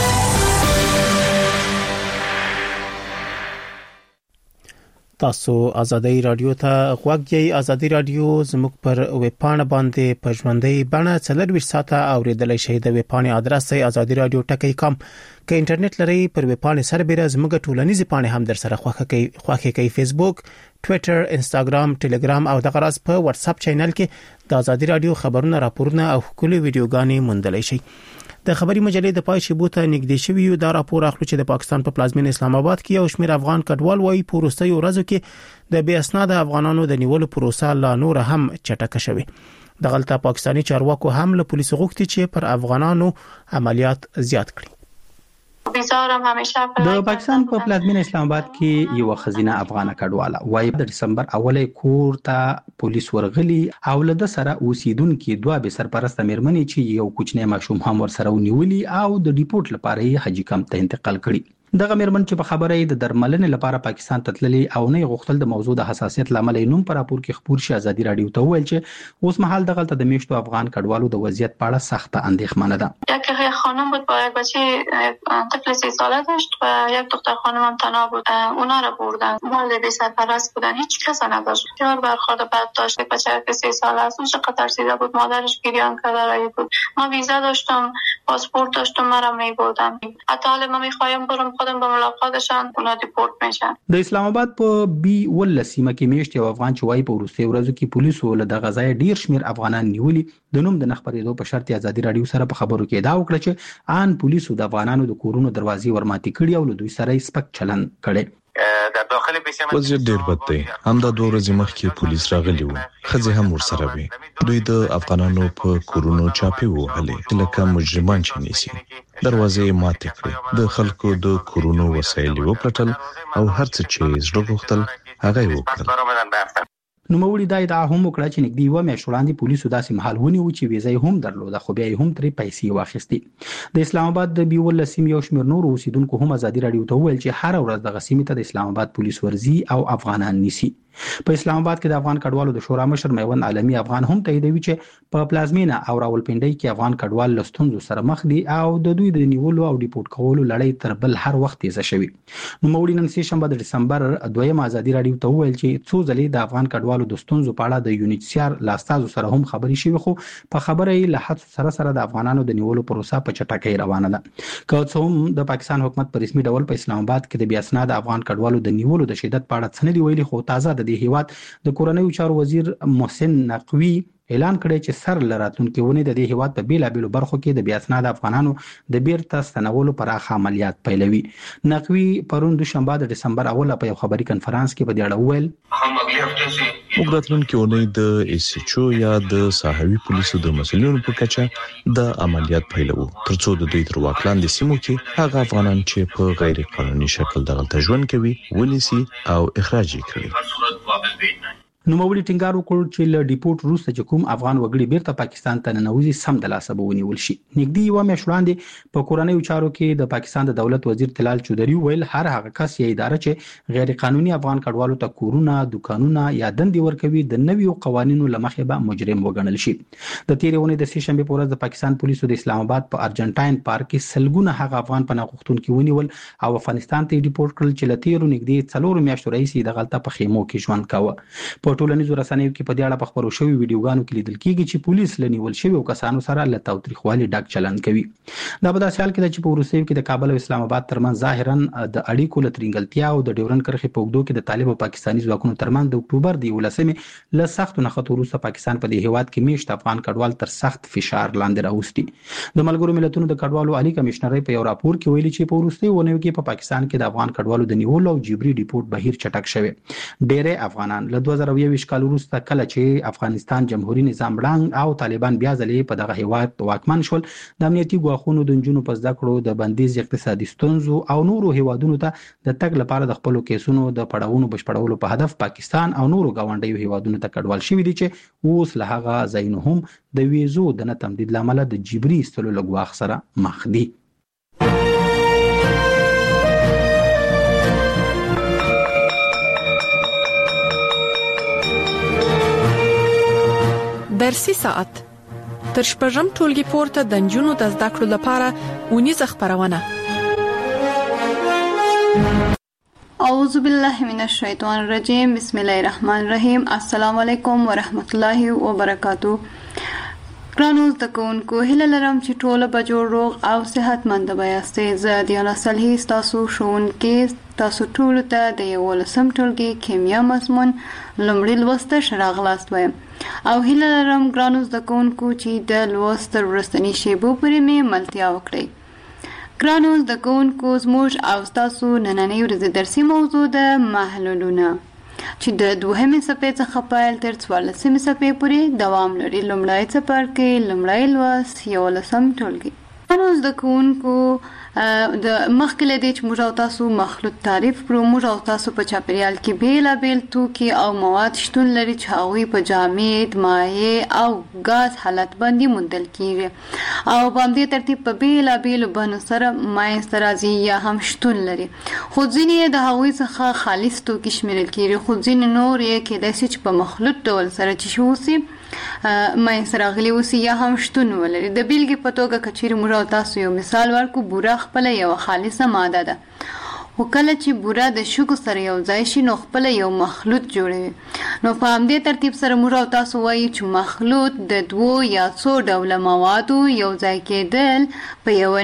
تاسو ازادي رادیو ته غوږی. ازادي رادیو زموږ پر ویب پاڼه باندې په ژوندۍ بڼه څلور ساعته اوریدلای شئ. د ویب پاڼې ادرس دی ازادي رادیو ټکی کام. که انټرنیټ لرئ پر ویب پاڼې سربېره زموږ ټولنیزې پاڼې هم در سره خوښه کوي خوښه کوي فیسبوک، ټوئیټر، انستګرام، ټلګرام او دغه راز په واتس اپ چینل کې د ازادي رادیو خبرونه، راپورونه او ښکلي ویډیوګانې موندلای شئ. د خبري مجلې د پای شیبو ته نږدې شوی یو دا راپور اخلو چې د پاکستان په پلازمین اسلام آباد کې یو شمېر افغان کډوال وایي په وروستیو ورځو کې د بې اسناد افغانانو د نیولو پروسه لا نور هم چټکه شوه. د غلطه پاکستانی چارواکو هم له پولیسو غوښتي چې پر افغانانو عملیات زیات کړي. د پاکستان په پلازمین اسلام آباد کې یو خزینه افغانه کډواله وایي د دسمبر اولې کور ته پولیس ورغلي او له د سره اوسیدونکو دوه به سرپرست مېرمنې چې یو کوچنی ماشوم هم ور سره ونیولي او د ډیپورت لپاره یې حاجی کمپ ته انتقال کړي. دغه مېرمن چې په خبره د درملنې لپاره پاکستان ته تللي او نه غوښتل د موضوع د حساسیت لامل نوم پر راپور کې خبر شي ازادي رادیو ته ویل چې اوس مهال دغه د میشتو افغان کډوالو د وضعیت په اړه سخت اندېښمنه ده. یک خانم بود با یک بچه طفل سی ساله داشت و یک دختر خانم هم تنها بود. اونا رو بردن. مال بی سرپرست بودن. هیچ کس نداشت. بسیار برخورد بد داشت. بچه که سی ساله است. اون چقدر ترسیده بود. مادرش گریان کرده رایی بود. ما ویزا داشتم، پاسپورت داشتم، مرا میبردن. حتی حالا ما میخوایم برم خودم به ملاقات اونا دیپورت میشن. د اسلام آباد په بي ول سیمه کې میشت یو افغان چې وایي په وروستي ورځو کې پولیسو له دغه ځای ډیر شمیر افغانان نیولي. د نوم د نخبرېدو په شرط ازادي رادیو سره په خبرو کې دا وکړه چې ان پولیسو د افغانانو د کورونو دروازې ورماتې کړي او له دوی سره سپک چلن کړي. وضعیت ډیر بد دی. همدا دوه ورځې مخکې پولیس راغلي وو، خځې هم ورسره وي. دوی د افغانانو په کورونو چاپی وهلې لکه مجرمان چې نیسي. دروازې ماتې کړې، د خلکو د کورونو وسایل وپلټل او هر څه چې زړه غوښتل هغه یې وکړل. نوموړي دا ادعا هم وکړه چې نږدې یو میاشت وړاندې پولیسو داسې مهال ونیو چې ویزه هم درلوده خو بیا هم ترې پیسې واخیستې. د اسلام آباد د بیول سیمې یو شمېر نور اوسیدونکو هم ازادي رادیو ته وویل چې هر ورځ دغه سیمې ته د اسلام آباد پولیس ورځي او افغانان نیسي. په اسلام آباد کې د افغان کډوالو د شورا مشر میوند عالمي افغان هم تاییدوي چې په پلازمینه او راولپنډي کې افغان کډوال له ستونزو سره مخ دي او د دوی د نیولو او ډیپورت کولو لړۍ تر بل هر وخت تیزه شوې. نو موږ نن سه شنبه د دسمبر دویم ازادي رادیو ته وویل چې څو ځلې د افغان کډوالو د ستونزو په اړه د یونیسیار لاستازو سره هم خبري شوې، خو په خبره یې له حد سره سره د افغانانو د نیولو پروسه په چټکۍ روانه ده. که څه هم د پاکستان حکومت په رسمي ډول په اسلام آباد کې د بیا اسناد افغان کډوالو د نیولو د شدت په اړه څه نه دی ویلي، خو تازه د دې هیواد د کورنیو چارو وزیر محسن نقوی اعلان کړی چې سر لراتونکو ونی د دې هیواد په بیلابېلو برخو کې د بیا اسناد افغانانو د بیرته ستنولو پراخ عملیات پیلوي. نقوی پرون دوشنبه د دسمبر اوله په یو خبري کنفرانس کې په دې اړه وویل موږ راتلونکي اونۍ د ایس ایچ او یا د ساحوي پولیسو د مسؤلینو په کچه د عملیات پیلوو ترڅو د دوی تر واک لاندې سیمو کې هغه افغانان چې په غیر قانوني شکل دغلته ژوند کوي ونیسي او اخراج کړي. نو موږ ټینګار وکړو چې له ډیپورت وروسته چې کوم افغان وګړي بیرته پاکستان ته ننوځي سم د لاسه به ونیول شي. نږدې یو میاشت وړاندې په کورنیو چارو کې د پاکستان د دولت وزیر تلال چودري ویل هر هغه کس یا اداره چې غیر قانوني افغان کډوالو ته کورونه، دکانونه یا دندې ورکوي د نویو قوانینو لمخې به مجرم وګڼل شي. د تیرې ونې د سه شنبه په ورځ د پاکستان پولیسو د اسلام آباد په ارجنټاین پارک کې سلګونه هغه افغان پناه غوښتونکي ونیول او افغانستان ته ډیپورت کړل چې لتیرو نږدې څلور میاشتو راهیسې د غلطه په خیمو کې ژوند کاوه. په ټولنیزو رسنیو کې په دې اړه په خبرو شوی ویډیوګانو کې لیدل کېږي چې پولیس لنیول شوی کسانو سره له تاوتریخوالي ډک چلند کوي. دا په داسې حال کې چې په وروستیو کې د کابل او اسلام آباد ترمنځ ظاهرا د اړیکو له ترنګلتیا او د ډیورن کرښې په اوږدو کې د طالب او پاکستاني ځواکونو ترمنځ د اکتوبر د یولسمې له سختو نښتو وروسته پاکستان په دې هیواد کې میشت افغان کډوال تر سخت فشار لاندې راوستي. د ملګرو ملتونو د کډوالو عالی کمشنرۍ په یو راپور کې ویلي چې په وروستیو ونیو کې په پاکستان کې د افغان کډوالو د نیولو او جبري ډیپورت بهیر چټک شوی. ډېری افغانان له دوه زره یویشت کال وروسته کله چې افغانستان جمهوریت نظام ړنګ او طالبان بیا ځلې په دغه هیواد واکمن شول د امنیتي ګواښونو د نجونو په زده کړو د بندیز اقتصادي ستونزو او نورو هیوادونو ته د تګ لپاره د خپلو کیسونو د پړاوونو بشپړولو په هدف پاکستان او نورو ګاونډیو هیوادونو ته کډوال شوي دي چې اوس له هغه ځایونو هم د ویزو د نه تمدید له امله د جبري ایستلو له ګواښ سره مخ دي. درسي ساعت تر شپږم ټولګي پورته د نجونو د زده کړو لپاره اونیزه خبرونه. اعوذ بالله من الشیطان الرجیم بسم الله الرحمن الرحیم. السلام علیکم ورحمت الله وبرکاتو. ګرانو زده کوونکو، هیله لرم چې ټول به جوړ روغ او صحتمند یاستئ. زه دیانا صالحي ستاسو ښوونکې تاسو ټول ته د یولسم ټولګي کیمیا مضمون لومړی لوست ښه راغلاست وایم او هیله لرم ګرانو زده کوونکو چې د لوست تر وروستني شیبو پورې مې ملتیا وکړئ. ګرانو زده کوونکو، زموږ او ستاسو نننۍ ورځې درسي موضوع د محلولونه چې د دوهمې صفحې څخه پیل تر څوارلسمې صفحې پورې دوام لري. لومړی څپرکی، لومړی لوست، یولسم ټولګي. ګرانو زده کوونکو، د مخکې له دې چې موږ او تاسو مخلوط تعریف کړو، موږ او تاسو په چاپیریال کې بیلابیل توکي او مواد شتون لري چې هغوی په جامد، مایع او ګاز حالت باندې موندل کیږي او په همدې ترتیب په بیلابیلو بڼو سره منځته راځي یا هم شتون لري. خو ځینې یې د هغوی څخه خالص توکي شمیرل کیږي، خو ځینې نور یې کیدای شي چې په مخلوط ډول سره چې شي اوسي منځته راغلي اوسي یا هم شتون ولري. د بیلګې په توګه که چیرې موږ او تاسو یو مثال ورکړو، بوره خپله یوه خالصه ماده ده، خو کله چې بوره د شګو سره یو ځای شي نو خپله یو مخلوط جوړوي. نو په همدې ترتیب سره موږ او تاسو وایو چې مخلوط د دوو یا څو ډوله موادو یو ځای کېدل په یوه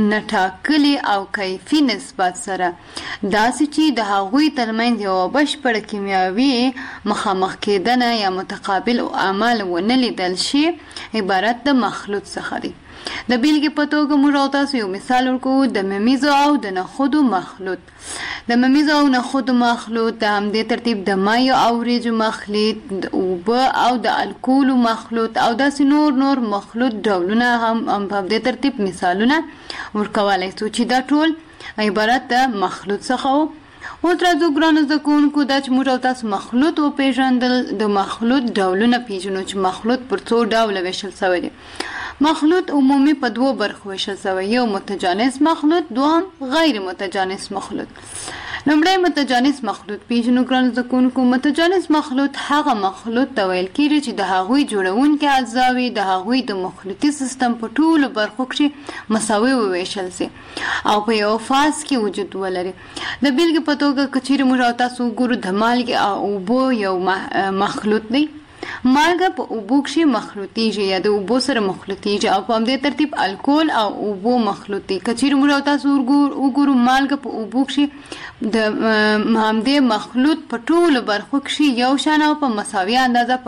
ناټاکلي او کیفي نسبت سره، داسې چې د هغوی ترمنځ یوه بشپړه کیمیاوي مخامخ کېدنه یا متقابل عمل ونه لیدل شي، عبارت د مخلوط څخه دی. د بیلګې په توګه موږ او تاسو یو مثال ورکوو د ممیزو او د نخودو مخلوط. د ممیزو او نخودو مخلوط د همدې ترتیب د مایو او وریجو مخلوط، د اوبه او د الکولو مخلوط او داسې نور نور مخلوط ډولونه هم په همدې ترتیب مثالونه ورکولی شو چې دا ټول عبارت د مخلوط څخه و. اوس راځو ګرانو زده کوونکو، دا چې موږ او تاسو مخلوط وپېژندل، د مخلوط ډولونه پېژنو چې مخلوط پر څو ډوله ویشل شوی دی. مخلوط عمومي په دوو برخو ویشل شوی، یو متجانس مخلوط، دوهم غیر متجانس مخلوط. لومړی متجانس مخلوط پېژنو ګرانو زده کوونکو. متجانس مخلوط هغه مخلوط ته ویل کېږي چې د هغوی جوړونکي اجزاوې د هغوی د مخلوطي سیستم په ټولو برخو کښې مساوي وویشل سي او په یو فاز کې وجود ولري. د بیلګې په توګه که چیرې موږ او تاسو وګورو، د مالګې او اوبو یو مخلوط دی. مالګه په اوبو کښې مخلوطیږي یا د اوبو سره مخلوطیږي او په همدې ترتیب الکول او اوبو مخلوطي. که چیرې موږ او تاسو وګورو، مالګه په اوبو کښې د همدې مخلوط په ټولو برخو کښې یو شان او په مساوي اندازه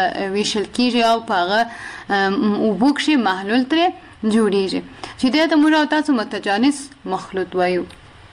ویشل کیږي او په هغه اوبو کښې محلول ترې جوړیږي چې دې ته موږ او تاسو متجانس مخلوط وایو.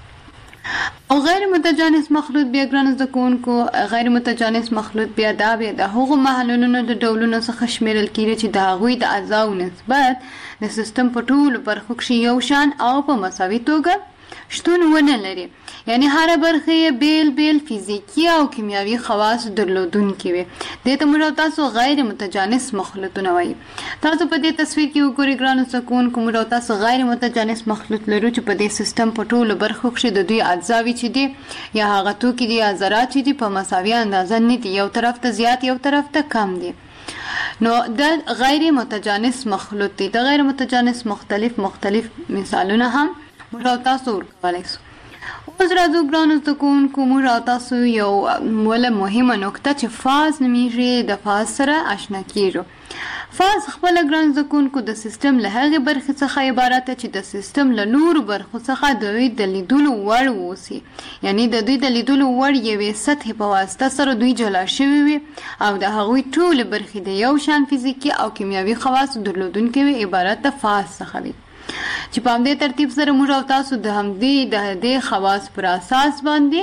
او غیر متجانس مخلوط بیا ګرانو زده کوونکو، غیر متجانس مخلوط بیا دا بیا د هغو محلولونو د ډولونو څخه شمیرل کیږي چې د هغوی د اجزاو نسبت د سیستم په ټولو برخو کښې یو شان او په مساوي توګه شتون ونه لري، یعنی هره برخه یې بیل بیل فزیکي او کیمیاوي خواص درلودونکي وي. دې ته موږ تاسو غیر متجانس مخلوطونه وایي. تاسو په دې تصویر کې وګورئ ګرانو زده کوونکو، موږ تاسو غیر متجانس مخلوط لرو چې په دې سیستم په ټولو برخو کښې د دوی اجزاوې چې دي یا هغه توکي دي یا ذرات چې دي په مساوي اندازه نه دي، یو طرف ته زیات یو طرف ته کم دي. نو د غیر متجانس مخلوط دي. د غیر متجانس مختلف مختلف مثالونه هم موږ تاسو ورکولی شو. اوس راځو ګرانو زده کوونکو، موږ او تاسو یو وله مهمه نکته چې فاز نومیږي د فاز سره اشنا کیږو. فاز خپله ګرانو زده کوونکو د سیستم له هغې برخې څخه عبارت ده چې د سیستم له نورو برخو څخه د دوی د لیدلو وړ واوسي، یعنی د دوی د لیدلو وړ یوې سطحې په واسطه سره دوی جلا شوي وي او د هغوی ټولې برخې د یو شان فزیکي او کیمیاوي خواصو درلودونکي وي، عبارت د فاز څخه وي. چې په همدې ترتیب سره موږ او تاسو د همدې د دې خواص پر اساس باندې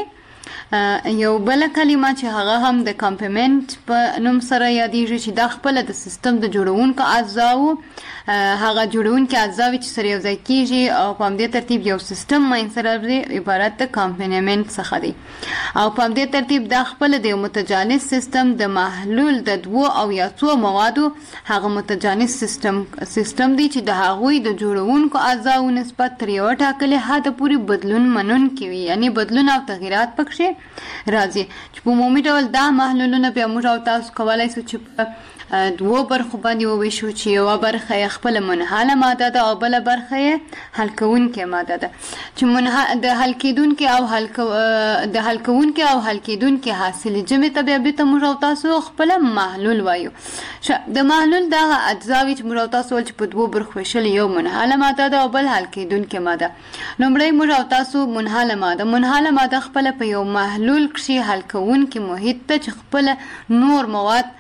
یو بل کلمه چې هغه هم د کمپلیمنت په نوم سره یادېږي چې دا خپل د سیستم د جوړونکو اجزاو هغه جوړونکو اجزاوي چې سره یو ځای کیږي او په همدې ترتیب یو سیستم ماین سره عبارت د کمپلیمنت څخه دی او په همدې ترتیب دا خپل د متجانس سیستم د محلول د دوو او یا څو موادو هغه متجانس سیستم سیستم دی چې د هغوی د جوړونکو اجزاو نسبت تر یو ټاکلې حد پورې بدلون منونکي وي یعنی بدلون او تغیرات پکې راځي چې په عمومي ډول دا محلولونه بیا موږ او تاسو کولای شو چې په دوه برخو باندې وویشو چې یو برخه خپل منحله ماده ده او بل برخه حل کوونکې ماده ده چې منحله د حل کېدونکې او حل د حل کوونکې او حل کېدونکې حاصل جمع ته بیا به موږ او تاسو خپل محلول وایو د محلول دا اجزاوي چې موږ او تاسو چې په دوه برخو ویشل یو منحله ماده ده او بل حل کېدونکې ماده لومړی موږ او تاسو منحله ماده منحله ماده خپل په یو محلول کې حل کوونکې محیط ته چې خپل نور مواد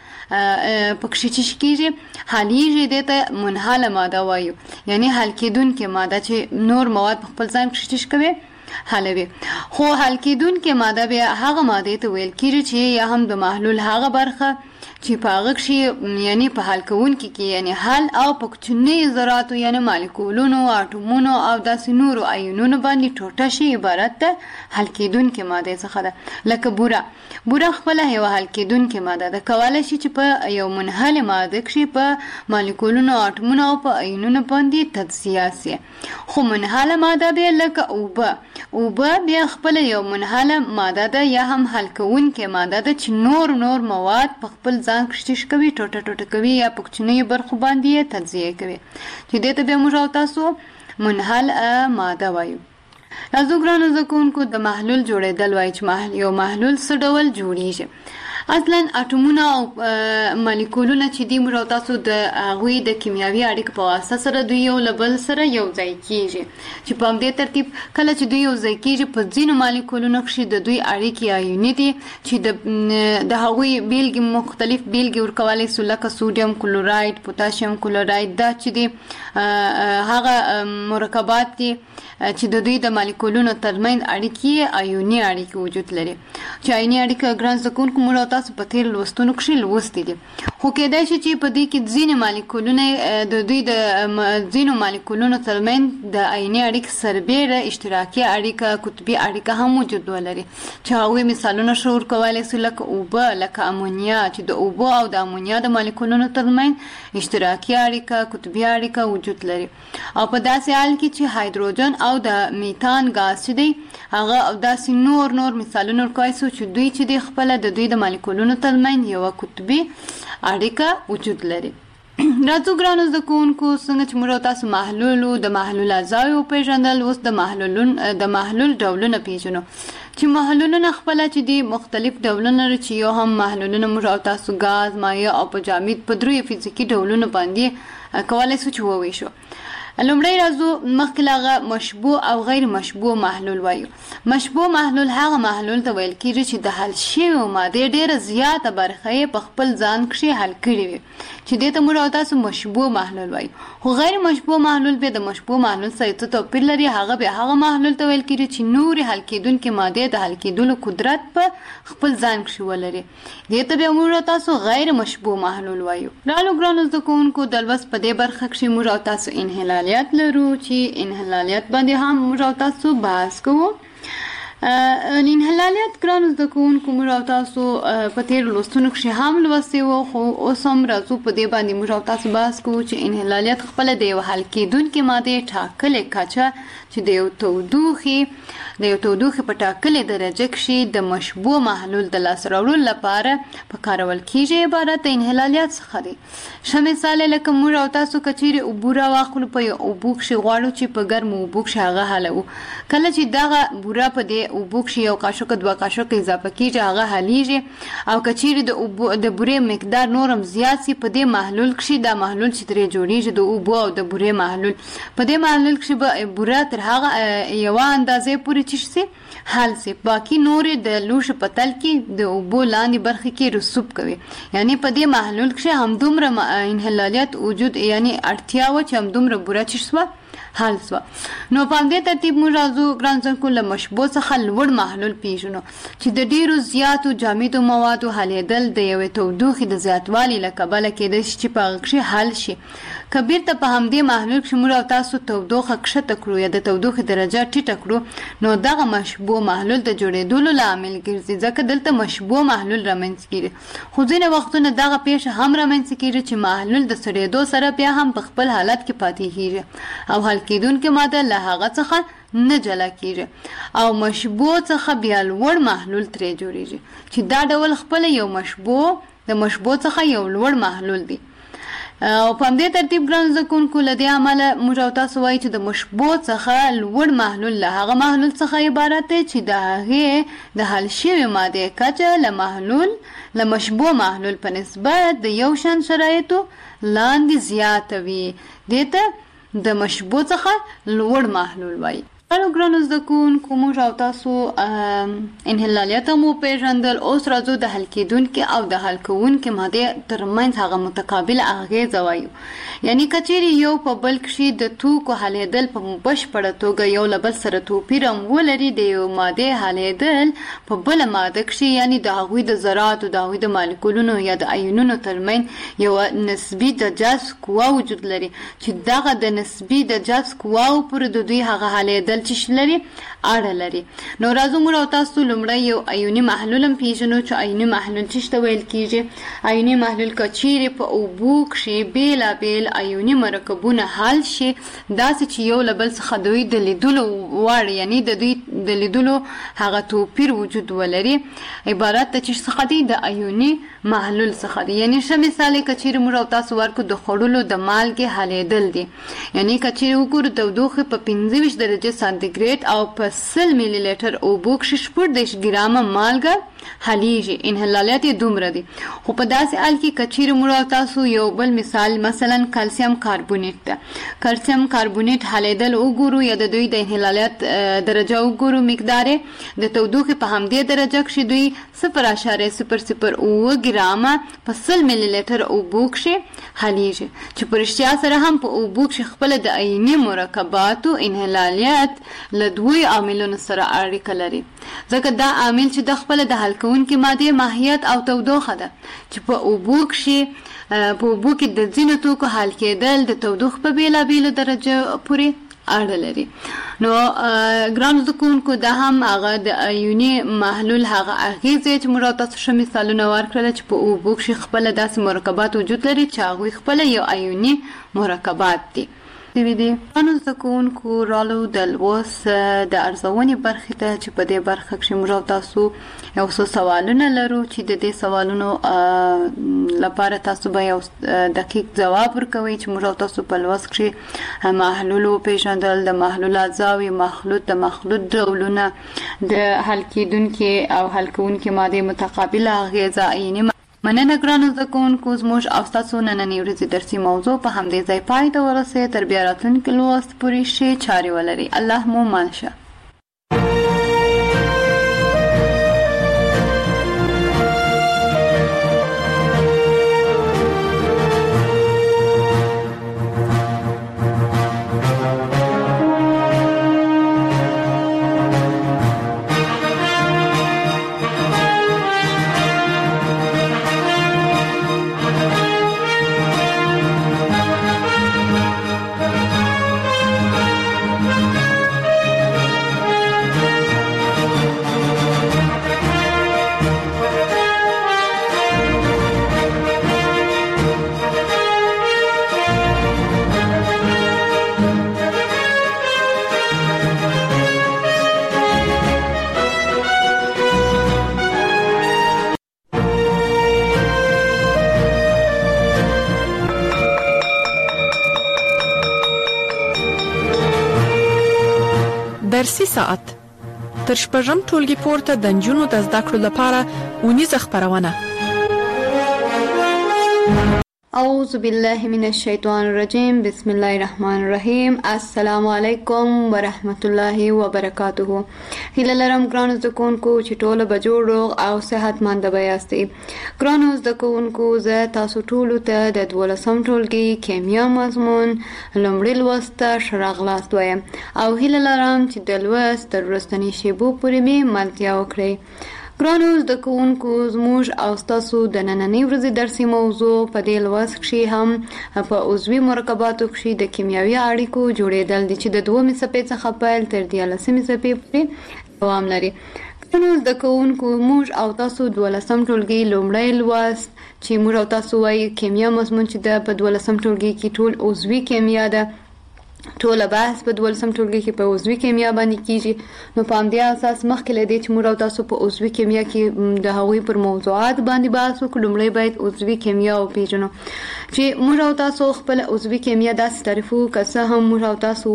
پکې چې کیږي حلیږي دته منحله ماده وایو یعنی حل کېدونکې ماده چې نور مواد په خپل ځان کې چې کوي حلوي خو حل کېدونکې ماده بیا هغه ماده ته ویل کیږي چې یا هم د محلول هغه برخه چې په هغه کې یعنی په حل کوونکې کې یعنی حل او په کوچني ذراتو یعنی مالیکولونو اټومونو او داسې نورو آیونونو باندې ټوټه شي عبارت ده حل کېدونکې ماده څخه ده لکه بوره بوره خپله یو حل کېدونکې ماده ده کولی شي چې په یو منحله ماده کې په مالیکولونو اټومونو او په آیونونو باندې تجزیه سي خو منحله ماده بیا لکه اوبه اوبه بیا خپله یو منحله ماده ده یا هم حل کوونکې ماده ده چې نور نور مواد په خپل ځان کشتش کوي ټوټه ټوټه کوي یا په کوچنیو برخو باندې تجزیه کوي چې دې ته بیا موږ او تاسو منحل ماده وایو راځو ګرانو زده کوونکو د محلول جوړېدل وایي چې یو محلول څه ډول جوړیږي اصلا اټومونه او مالیکولونه چې دي موږ او تاسو د هغوی د کیمیاوي اړیکو په واسطه سره دوی یو له بل سره یو ځای کیږي چې په همدې ترتیب کله چې دوی یو ځای کیږي په ځینو مالیکولونو کې د دوی اړیکې آیوني دي چې د د هغوی بیلګې مختلف بیلګې ورکولی سو لکه سوډیم کلوراید پوتاشیم کلوراید دا چې دي هغه مرکبات دي چې د دوی د مالیکولونو ترمنځ اړیکې آیوني اړیکې وجود لري چې آیوني اړیکه ګران زده کوونکو موږ تاسو په تیر لوستونو کې لوستي دي خو کېدای شي چې په دې کې ځینې مالیکولونه د دوی د ځینو مالیکولونو ترمنځ د آیوني اړیکې سربیره اشتراکي اړیکه قطبي اړیکه هم وجود ولري چې هغوی مثالونه ښه ورکولی سو لکه اوبه لکه امونیا چې د اوبو او د امونیا د مالیکولونو ترمنځ اشتراکي اړیکه قطبي اړیکه وجود لري او په داسې حال کې چې هایدروجن او د میتان غاز چې دی هغه او داسې نور نور مثالونه ورکولی سو چې دوی چې دی خپله د دوی د مالیکولونو ترمنځ یوه قطبي اړیکه وجود لري راځو ګرانو زده کوونکو څنګه چې موږ تاسو محلول د محلول اجزاوې وپېژندل اوس د محلول د محلول ډولونه پیژنو چې محلولونه خپله چې دي مختلف ډولونه لري چې یو هم محلولونه موږ تاسو غاز مایع او په جامد په دریو فزیکي ډولونو باندې کولی سو چې وویشو لومړی راځو مخکې له هغه مشبوع او غیر مشبوع محلول وایو مشبوع محلول هغه محلول ته ویل کېږي چې د حل شویو مادې ډېره زیاته برخه یې په خپل ځان کښې حل کړې وي چې دې ته موږ او تاسو مشبوع محلول وایو خو غیر مشبوع محلول بیا د مشبوع محلول سره څه توپیر لري هغه بیا هغه محلول ته ویل کېږي چې نورې حل کېدونکې مادې د حل کېدلو قدرت په خپل ځان کښې ولري دې ته بیا موږ او تاسو غیر مشبوع محلول وایو رالو ګرانو زده کوونکو د لوست په دې برخه کښې موږ او تاسو انحلالیات لرو چې انحلالیات باندې هم موږ او تاسو بحث کوو انحلالیات ګرانو زده کوونکو موږ او تاسو په تېرو لوستونو کښې هم لوستي وو خو اوس هم راځو په دې باندې موږ او تاسو بحث کوو چې انحلالیات خپله د یو حل کېدونکې مادې ټاکلې کچه چې د یو تودوخې د یو تودوخې په ټاکلې درجه کښې د مشبوع محلول د لاسته راوړلو لپاره په کارول کېږي عبارت د انحلالیات څخه دی ښه مثال یې لکه موږ او تاسو که چیرې اوبه راواخلو په یو اوبو کښې غواړو چې په ګرمو اوبو کښې هغه حلوو کله چې دغه بوره په دې اوبو کښې یو قاشق دوه قاشق اضافه کېږي هغه حلیږي او که چیرې د اوبو د بورې مقدار نور هم زیات سي په دې محلول کښې دا محلول چې ترې جوړېږي د اوبو او د بورې محلول په دې محلول کښې به بوره تر هغه یوه اندازې پورې چې سي حل سي باقي نورې د لوښي په تل کې د اوبو لاندې برخې کې رسوب کوي یعنی په دې محلول کښې همدومره انحلالیات وجود یعنی اړتیا وه چې همدومره بوره چې سوه حل سو. نو په دې ترتیب موږ راځو ګران څنګه له مشبوه څخه لوړ محلول پیژنو چې د ډیرو زیاتو جامدو موادو حلیدل د یوې تودوخې د زیاتوالي له کبله کېدای شي چې په هغه کې حل شي. کبیر ته په همدې محلول کې موږ او تاسو تودوخه کښته کړو یا د تودوخې درجه ټیټه کړو نو دغه مشبوه محلول د جوړېدلو لامل ګرځي ځکه دلته مشبوه محلول رامنځته کیږي. خو ځینې وختونه دغه پیښه هم رامنځته کیږي چې محلول د سړېدو سره بیا هم په خپل حالت کې پاتې کیږي او حل کېدونکې ماده له هغه څخه نه جلا کیږي او مشبوه څخه بیا لوړ محلول ترې جوړیږي چې دا ډول خپل یو مشبوه د مشبوه څخه یو لوړ محلول دی. او په دې ترتیب ګران زکونکو له دې عمله موږ او تاسو وایي چې د مشبوه څخه لوړ محلول له هغه محلول څخه عبارت دی چې د هغې د حل شوي مادې کچه له محلول له مشبوه محلول په نسبت د یو شان شرایطو لاندې زیاته وي. دې ته د مشبوه څخه لوړ محلول وایي. هلو ګرانو زده کوونکو موږ او تاسو انحلالیت مو پیژندل. اوس راځو د حل کېدونکې او د حل کوونکې مادې ترمنځ هغه متقابل اغېزه وایو. یعنی کچېرې یو په بل کښې د توکو حلیدل په بشپړه توګه یو له بل سره توپیر هم ولري د یو مادې حلیدل په بله ماده کښې یعنی د هغوی د ذراتو د هغوی د مالیکولونو یا د ایونونو ترمنځ یوه نسبي د جذب قوه وجود لري چې دغه د نسبي د جذب قواو پورې د دوی هغه حلیدل چې لري اړه لري. نو راځو موږ او تاسو لومړی یو ایوني محلول هم پیژنو چې ایوني محلول څه ته ویل کیږي. ایوني محلول کچېرې په اوبو کښې بېلابېل ایوني مرکبونه حل شي داسې چې یو له بل څخه دوی د لیدلو وړ یعنی د دوی د لیدلو هغه توپیر وجود ولري عبارت د څه څخه دی د ایوني محلول څخه دی. یعنی ښه مثال یې کچېرې موږ او تاسو ورکړو د خوړلو د مالګې حلیدل دي. یعنی کچېرې وګورو تودوخې په پنځه ویشت درجې سانتیګریډ او په سل میلی لیټر اوبو کښې شپږ دېرش ګرامه مالګه حلیږي. انحلالیت یې دومره دي. خو په داسې حال کې کچېرې موږ او تاسو یو بل مثال مثلا کلسیم کاربونیټ ده. کلسیم کاربونیټ حلیدل وګورو یا د دوی د انحلالیت درجه وګورو مقدار د تودوخې په همدې درجه کښې دوی صفر اعشاریه صفر صفر اووه ګرامه په سل میلی لیټر اوبو کښې حلیږي چې په رښتیا سره هم په اوبو کښې خپله د عیني مرکباتو انحلالیت له دوی عاملونو سره اړیکه لري ځکه دا عامل چې د خپله د حل کوونکې مادې ماهیت او تودوخه ده چې په اوبو کښې په اوبو کې د ځینو توکو حل کېدل د تودوخې په بېلابېلو درجه پورې اړه لري. نو ګرانو زده کوونکو دا هم هغه د ایوني محلول هغه اغېزې چې موږ تاسو ښه مثالونه ورکړل چې په اوبو کښې خپله داسې مرکبات وجود لري چې هغوی خپله یو ایوني مرکبات دي. دوی دي ګرانو زده کوونکو رالو د لوست د ارزونې برخې ته چې په دې برخه کښې موږ تاسو یو څو سوالونه لرو چې د دې سوالونو لپاره تاسو به یو دقیق ځواب ورکوئ چې موږ تاسو په لوست کښې محلول وپېژندل د محلول اجزاوې مخلوط د مخلوط ډولونه د حل کېدونکې او حل کوونکې مادې متقابله اغېزه عیني مننه ګرانو زده کوونکو زموږ او ستاسو نننۍ ورځې درسي موضوع په همدې ځای پای ته ورسېد. تر بیا راتلونکي لوست پورې ښې چارې ولرئ. الله مو مان شه. درسي ساعت تر شپږم ټولګي پورته د نجونو د زده کړو لپاره ونیزه خپرونه. اعوذ بالله من الشیطان الرجیم بسم الله الرحمن الرحیم السلام علیکم ورحمت الله وبرکاته. هیله لرم ګرانو زده کوونکو چې ټوله به جوړ روغ او صحتمند به یاستئ. ګرانو زده کوونکو زه تاسو ټولو ته د دولسم ټولګي کیمیا مضمون لومړی لوست ته ښه راغلاست وایم او هیله لرم چې د لوست تر وروستنۍ شیبو پورې مې ملتیا وکړئ. ګرانو زده کوونکو زموږ او ستاسو د نننۍ ورځې درسي موضوع په دې لوست کښې هم په عضوي مرکباتو کښې د کیمیاوي اړیکو جوړېدل دي چې د دومې څپې څخه پیل تر دیارلسمې څپې پورې دوام لري. ګرانو زده کوونکو موږ او تاسو دولسم ټولګي لومړی لوست چې موږ او تاسو وایي کیمیا مضمون چې ده په دولسم ټولګي کې ټول عضوي کیمیا ده، ټوله بحث په دولسم ټولګي کې په عضوي کیمیا باندې کیږي. نو په همدې اساس مخکې له دې چې موږ او تاسو په عضوي کیمیا کې د هغوی پر موضوعات باندې بحث وکړو، لومړی باید عضوي کیمیا وپېژنو چې موږ او تاسو خپل عضوي کیمیا داسې تعریف وکړو که څه هم موږ او تاسو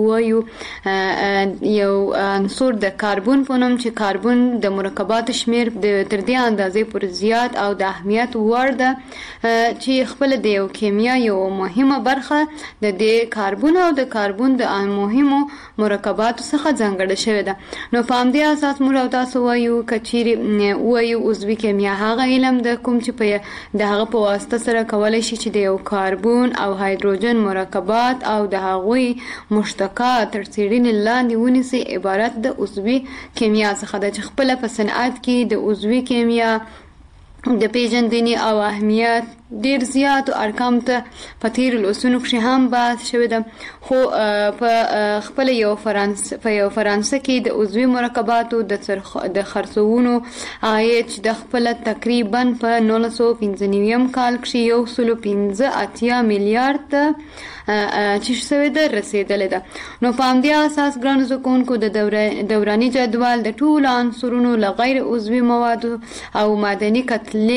وایو یو عنصر د کاربن په نوم چې کاربن د مرکباتو شمیر تر دې اندازې پورې زیات او د اهمیت وړ ده چې خپل د یو کیمیا یو مهمه برخه د دې کاربن او د کاربن د مهمو مرکباتو څخه ځانګړې شوې ده. نو په همدې اساس موږ او تاسو وایو که چیرې وایو عضوي کیمیا هغه علم ده کوم چې په د هغه په واسطه سره کولی شي چې د یو کاربن او هایدروجن مرکبات او د هغوی مشتقات تر څېړنې لاندې ونیسي عبارت د عضوي کیمیا څخه ده چې خپله په صنعت کې د عضوي کیمیا د پیژندنې او اهمیت ډیر زیات ارقام ته په تیرو لوستونو کښې هم بحث شوی ده. خو په خپله یو فرانسه په یو فرانسه کې د عضوي مرکباتو د خرڅونو عاید چې د خپله تقریبا په نولس سوه پنځه نویم کال کښې یو سلو پنځه اتیا میلیارد ته چې شوې ده رسېدلې ده. نو په همدې اساس ګرانو زده کوونکو د دوراني جدول د ټولو عنصرونو له غیر عضوي موادو او معدني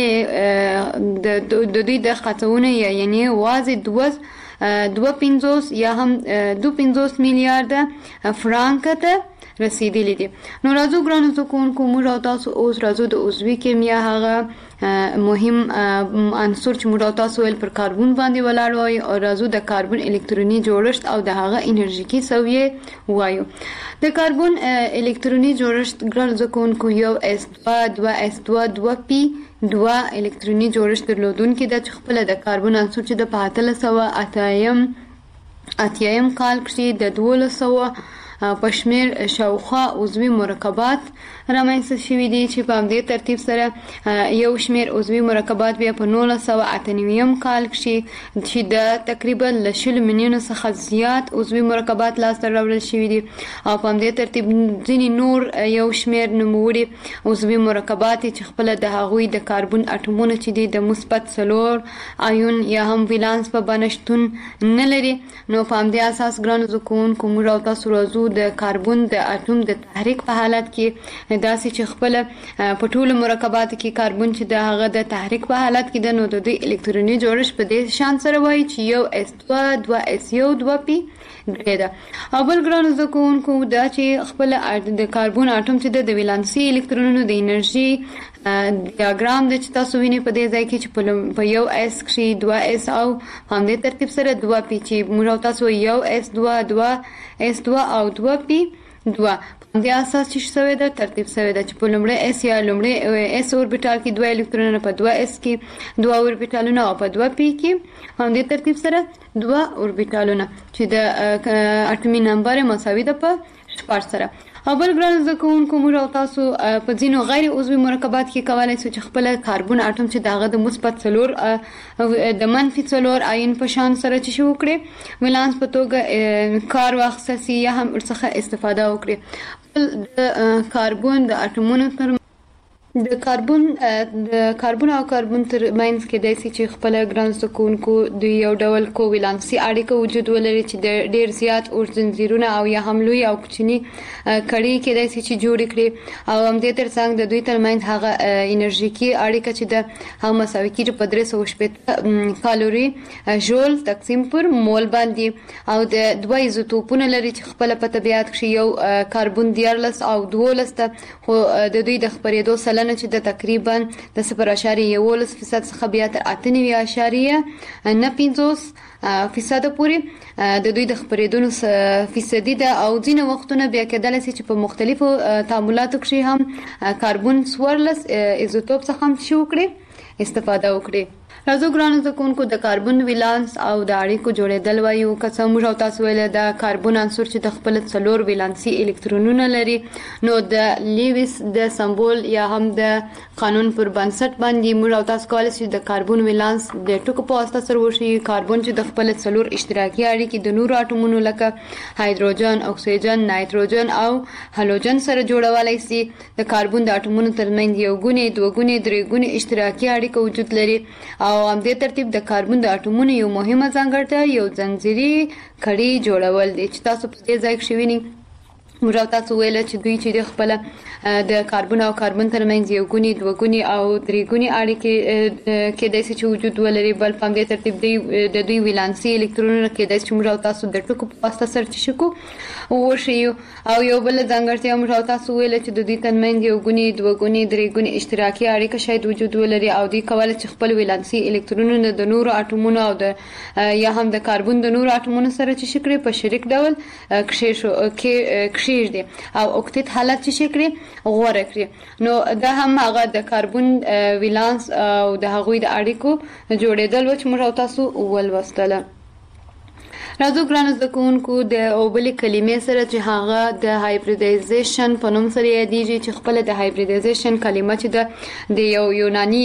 کتلې د د دوی د خطونه یا یعنی واضح دوز دو پنځوس یا هم دو پنځوس میلیارده فرانک ته رسیدلی دي. نو راځو ګرانو زده کوونکو موږ او تاسو اوس راځو د عضوي کیمیا هغه مهم عنصر چې موږ او تاسو ویل پر کاربن باندې ولاړ وایو او راځو د کاربن الکتروني جوړښت او د هغه انرژیکي سویې وایو. د کاربن الکتروني جوړښت ګرانو زده کوونکو یو اس دوه دوه اس دوه دوه پی دوه الکتروني جوړښت درلودونکي ده چې خپله د کاربن عنصر چې د په اتلس سوه اتیایم اتیایم کال کښې د دولس سوه په شمیر شاوخوا عضوي مرکبات رامنځته شوي دي چې په همدې ترتیب سره یو شمیر عضوي مرکبات بیا په نولس سوه اته نویم کال کښې چې د تقریبا له شلو میلیونو څخه زیات عضوي مرکبات لاسته راوړل شوي دي او په همدې ترتیب ځینې نور یو شمیر نوموړي عضوي مرکبات چې خپله د هغوی د کاربن اټومونه چې دي د مثبت څلور آیون یا هم ولانس په بڼه شتون نه لري. نو په همدې اساس ګرانو زده کوونکو موږ او تاسو راځو د کاربن د اټوم د تحریک په حالت کې داسې چې خپله په ټولو مرکباتو کې کاربن چې د هغه د تحریک په حالت کې ده نو د دوی الکتروني جوړښت په دې شان سره وایي چې یو اس دوه دوه اس یو دوه پی درې ده. او بل ګرانو زده کوونکو دا چې خپله د کاربن اټوم چې د ولانسي الکترونونو د انرژي ډیاګرام د چې تاسو وینئ په دې ځای کې چې په یو اس کښې دوه اس او په همدې ترتیب سره دوه پی چې موږ او تاسو یو اس دوه دوه اس دوه او دوه پی دوه په همدې اساس چې شوې ده ترتیب شوې ده چې په لومړی اس یا لومړی اس اوربیټال کې دوه الکترونونه په دوه اس کې دوه اوربیټالونه او په دوه پی کې په همدې ترتیب سره دوه اوربیټالونه چې د اټومي نمبر مساوي ده په شپږ سره. او بل ګرانو زده کوونکو موږ او تاسو په ځینو غیر عضوي مرکبات کې کولی شو چې خپله کاربن اټوم چې د هغه د مثبت څلور د منفي څلور آیون په شان سره چې شي وکړي ولانس په توګه کار واخیستل سي یا هم ورڅخه استفاده وکړي. د کاربن د اټومونو تر د کاربن د کاربن او کاربن تر منځ کې داسې چې خپله ګران زده کوونکو د یو ډول کوولانسي اړیکه وجود ولري چې د ډېر زیات اور ځنځیرونه او یا هم لوی او کوچني کړۍ کېدای شي چې جوړې کړي او همدې تر څنګ د دوی تر منځ هغه انرژیکي اړیکه چې ده هغه مساوي کېږي په درې سوه شپېته کالوري ژول تقسیم پر مول باندې او د دوه ایزوتوپونه لري چې خپله په طبیعت کښې یو کاربن دیارلس او دولس ده خو د دوی د خپرېدو سلنه څرګندونه چې د تقریبا د صفر اشاریه یولس فیصد څخه بیا تر اته نوي اشاریه نه پنځوس فیصد پورې د دوی د خپرېدونکو فیصدي ده او ځینې وختونه بیا کېدلی شي چې په مختلفو تعاملاتو کې هم کاربن څوارلس ایزوټوپ څخه هم شي وکړي استفاده وکړي. راځو ګرانو زده کوونکو د کاربن ویلانس او د اړیکو جوړېدل وایو. که څه موږ او تاسو ویل د کاربن عنصر چې د خپل څلور ویلانسي الکترونونه لري نو د لیویس د سمبول یا هم د قانون پر بنسټ باندې موږ او تاسو کولای شو د کاربن ویلانس د ټکو په واسطه سره وشي. کاربن چې د خپل څلور اشتراکي اړیکې د نورو اټومونو لکه هایدروجن، اکسیجن، نایتروجن او هالوجن سره جوړولای شي. د کاربن د اټومونو ترمنځ یو ګونې، دوه ګونې، درې ګونې اشتراکي اړیکه وجود لري او هم دې ترتیب د کاربن د اټومونو یو مهمه ځانګړتیا یو ځنځیري کړي جوړول دي چې تاسو په دې ځای کې شویني. موږ تاسو ویل چې دوی چې د خپل د کاربن او کاربن ترمنځ یو ګونی، دوه ګونی او درې ګونی اړیکې کې د څه وجود ولري بل په دې ترتیب دی د دوی ویلانسي الکترونونه کې د چې موږ تاسو د ټکو په واسطه سره شکو او شی او یو بل ځانګړتیا موږ تاسو ویل چې د دوی ترمنځ یو ګونی، دوه ګونی، درې ګونی اشتراکي اړیکه شاید وجود ولري او دوی کولای چې خپل ویلانسي الکترونونه د نورو اټومونو او د یا هم د کاربن د نورو اټومونو سره چې شکرې په شریک ډول کښې شو کې دي او اوکتیت حالت چې شکرې غوره کړي. نو دا هم هغه د کاربن ویلانس او د هغوی د اړیکو جوړېدل و چې موږ تاسو ولوستله. راځو ګرانو زده کوونکو د اوبلې کلمې سره چې هغه د هایبریډایزیشن په نوم سره یادېږي چې خپل د هایبریډایزیشن کلمه چې د د یو یوناني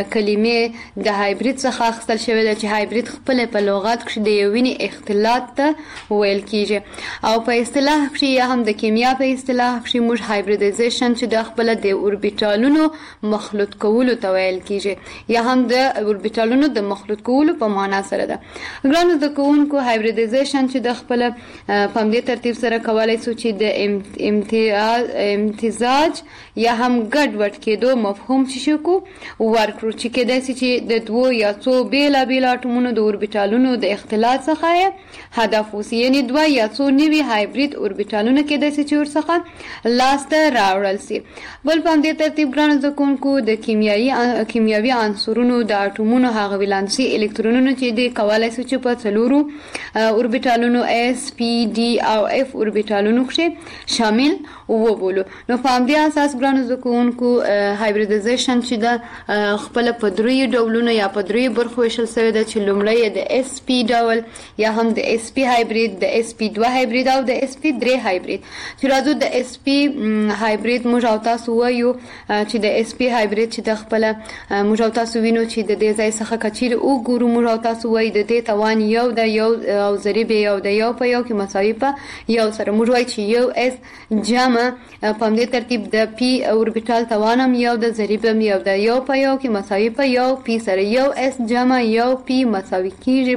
کلمې د هایبرید څخه اخیستل شوې ده چې هایبرید خپل په لغت کې د یو وینې اختلاط ته ویل کیږي او په اصطلاح کې یا هم د کیمیا په اصطلاح کې موږ هایبریډایزیشن چې د خپل د اوربیټالونو مخلوط کولو ته ویل کیږي یا هم د اوربیټالونو د مخلوط کولو په معنا سره ده. ګرانو زده کوونکو هایبرید چې د خپل په دې ترتیب سره کولای شو چې د امتیاز امتزاج یا هم ګډ وډ کېدو مفهوم شي کو ورکړو چې کېدای شي چې د دوه یا څو بیلا بیلا اټومونو د اوربیټالونو د اختلاط څخه هدف وسی یعنی دوه یا څو نوي هایبرید اوربیټالونه کېدای شي چې ورڅخه لاسته راوړل شي. بل په دې ترتیب ګران ځکونکو د کیمیاوي کیمیاوي عنصرونو د اټومونو هغه ویلانسي الکترونونه چې د کولای شي چې په څلورو اوربیټالونو اس پی ډي او اف اوربیټالونو کې شامل وبولو. نو په همدې اساس ګرانو زده کوونکو هایبریډایزیشن چې د خپل په درې ډولونو یا په درې برخو ویشل شوی ده چې لومړی د اس پی ډول یا هم د اس پی هایبرید، د اس پی دوه هایبرید او د اس پی درې هایبرید. چې راځو د اس پی هایبرید موږ او تاسو وایو چې د اس پی هایبرید چې د خپل موږ او تاسو وینو چې د دې ځای څخه کچیر او ګورو موږ او تاسو وایو د دې توان یو د یو او ضریب یو د یو په یو کې مساوي په یو سره موږ وایو چې یو اس جمع په دې ترتیب د پی اوربیټال توانم یو د ضریب یو د یو په یو کې مساوي په یو پی سره یو اس جمع یو پی مساوي کیږي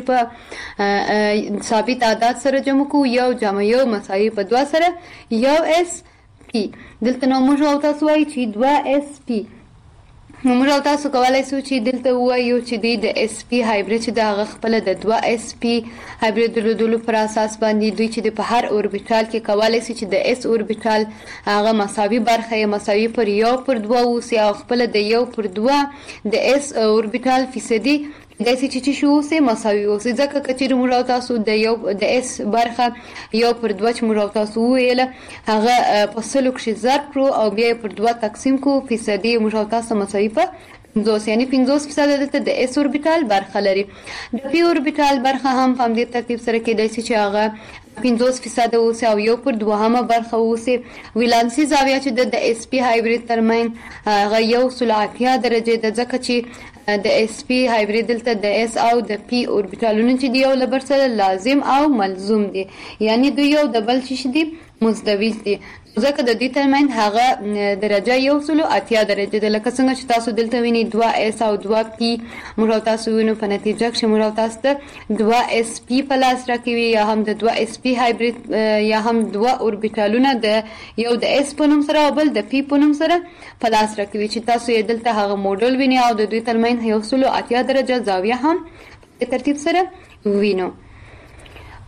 په ثابت عدد سره جمع کو یو جمع یو مساوي په دوه سره یو اس پی. دلته نو موږ او تاسو وایو چې دوه اس پی. نو موږ تاسو کولای شو چې دلته وایو چې د اس پی هایبرید چې د هغه خپل د دوه اس پی هایبرید درلودلو پر اساس باندې دوی چې په هر اوربیټال کې کولای شي چې د اس اوربیټال هغه مساوي برخه یې مساوي پر یو پر دوه اوسي او خپل د یو پر دوه د اس اوربیټال فیصدي داسې چې چې شو سه مساوي اوسي ځکه کچې موږ تاسو د یو د اس برخه یو پر دوه چې موږ تاسو ویل هغه په سلو کې ضرب کړو او بیا پر دوه تقسیم کو فیصدي موږ تاسو مساوي په پنځوس یعنی پنځوس فیصد دلته د اس اوربیټال برخه لري. د پی اوربیټال برخه هم په دې ترتیب سره کېدای شي چې هغه پنځوس فیصد اوسي او یو پر دوهمه برخه اوسي. ویلانسي زاویه چې د اس پی هایبرید ترمن هغه یو سل اتیا درجه د ځکه چې د اس پی هایبرید دلته د اس او د پی اوربیټالونه چې دی یو لبر سره لازم او ملزوم دي یعنی دوی یو د بل شي دي مزدوج دي ځکه د دې ترمن هغه درجه یو سل اتیا درجه ده لکه څنګه چې تاسو دلته ویني دوه اس او دوه پی موږ تاسو وینو په نتیجه کې موږ تاسو ته دوه اس پی پلاس راکوي یا هم د دوه اس پی هایبرید یا هم دوه اوربیټالونه د یو د اس په نوم سره او بل د پی په نوم سره پلاس راکوي چې تاسو یې دلته هغه موډل ویني او د دوی ترمن یو سل اتیا درجه زاویه هم په ترتیب سره وینو. په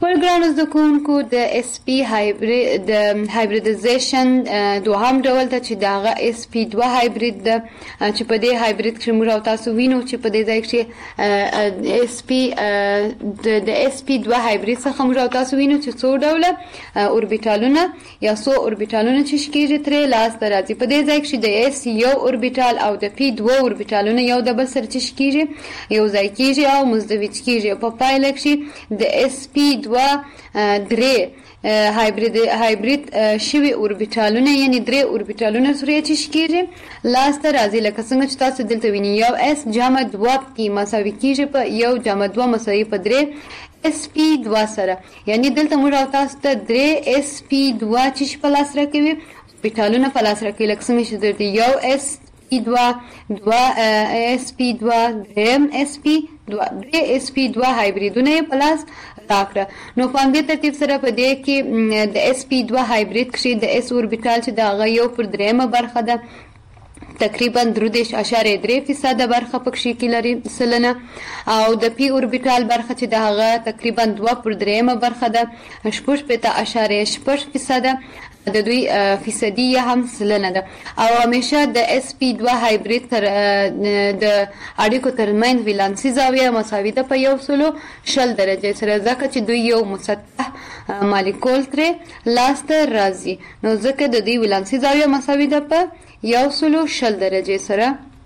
ګرانو زده کوونکو د اس پی هایبرید د هایبریدایزیشن دوهم ډول ته چې دغه اس پی دوه هایبرید ده چې په دې هایبرید کې موږ او تاسو وینو چې په دې ځای کې اس پی د اس پی دوه هایبرید څخه موږ او تاسو وینو چې څو ډوله اوربیټالونه یا څو اوربیټالونه چې شکیږي ترې لاس ته راځي. په دې ځای کې د اس یو اوربیټال او د پی دوه اوربیټالونه یو د بل سره چې شکیږي یو ځای کېږي او مزدوج کېږي. په پایله کې د اس پی دوه درې هایبرید هایبرید شوی اوربیټالونه یعنی درې اوربیټالونه سره چې شکیږي لاس ته راځي. لکه څنګه چې تاسو دلته وینئ یو اس جمع دوه پی مساوي کېږي په یو جمع دوه مساوي په درې اس پی دوه سره، یعنی دلته موږ او تاسو ته درې اس پی دوه چې په لاس راکوي اوربیټالونه په لاس راکوي. لکه څنګه چې دلته یو اس پی دوه دوه اس پی دوه دریم اس پی دوه درې اس پی دوه هایبریدونه په لاس راکړه. نو په همدې ترتیب سره په دې کې د اس پی دوه هایبرید کې د اس اوربیټال چې د هغه یو پر دریمه برخه ده تقریبا درې اشاریه درې فیصده برخه پکې کې لري سلنه، او د پی اوربیټال برخه چې د هغه تقریبا دوه پر دریمه برخه ده شپږ پته اشاریه شپږ فیصده د دوی فیصدي هم سلنه ده. او همیشه د اس پی دوه هایبرید تر د اړیکو ترمنځ ولانسي زاویه مساوي ده په یو سلو شل درجه سره، ځکه چې دوی یو مسطح مالیکول ترې لاس ته راځي. نو ځکه د دوی ولانسي زاویه مساوي ده په یو سلو شل درجه سره.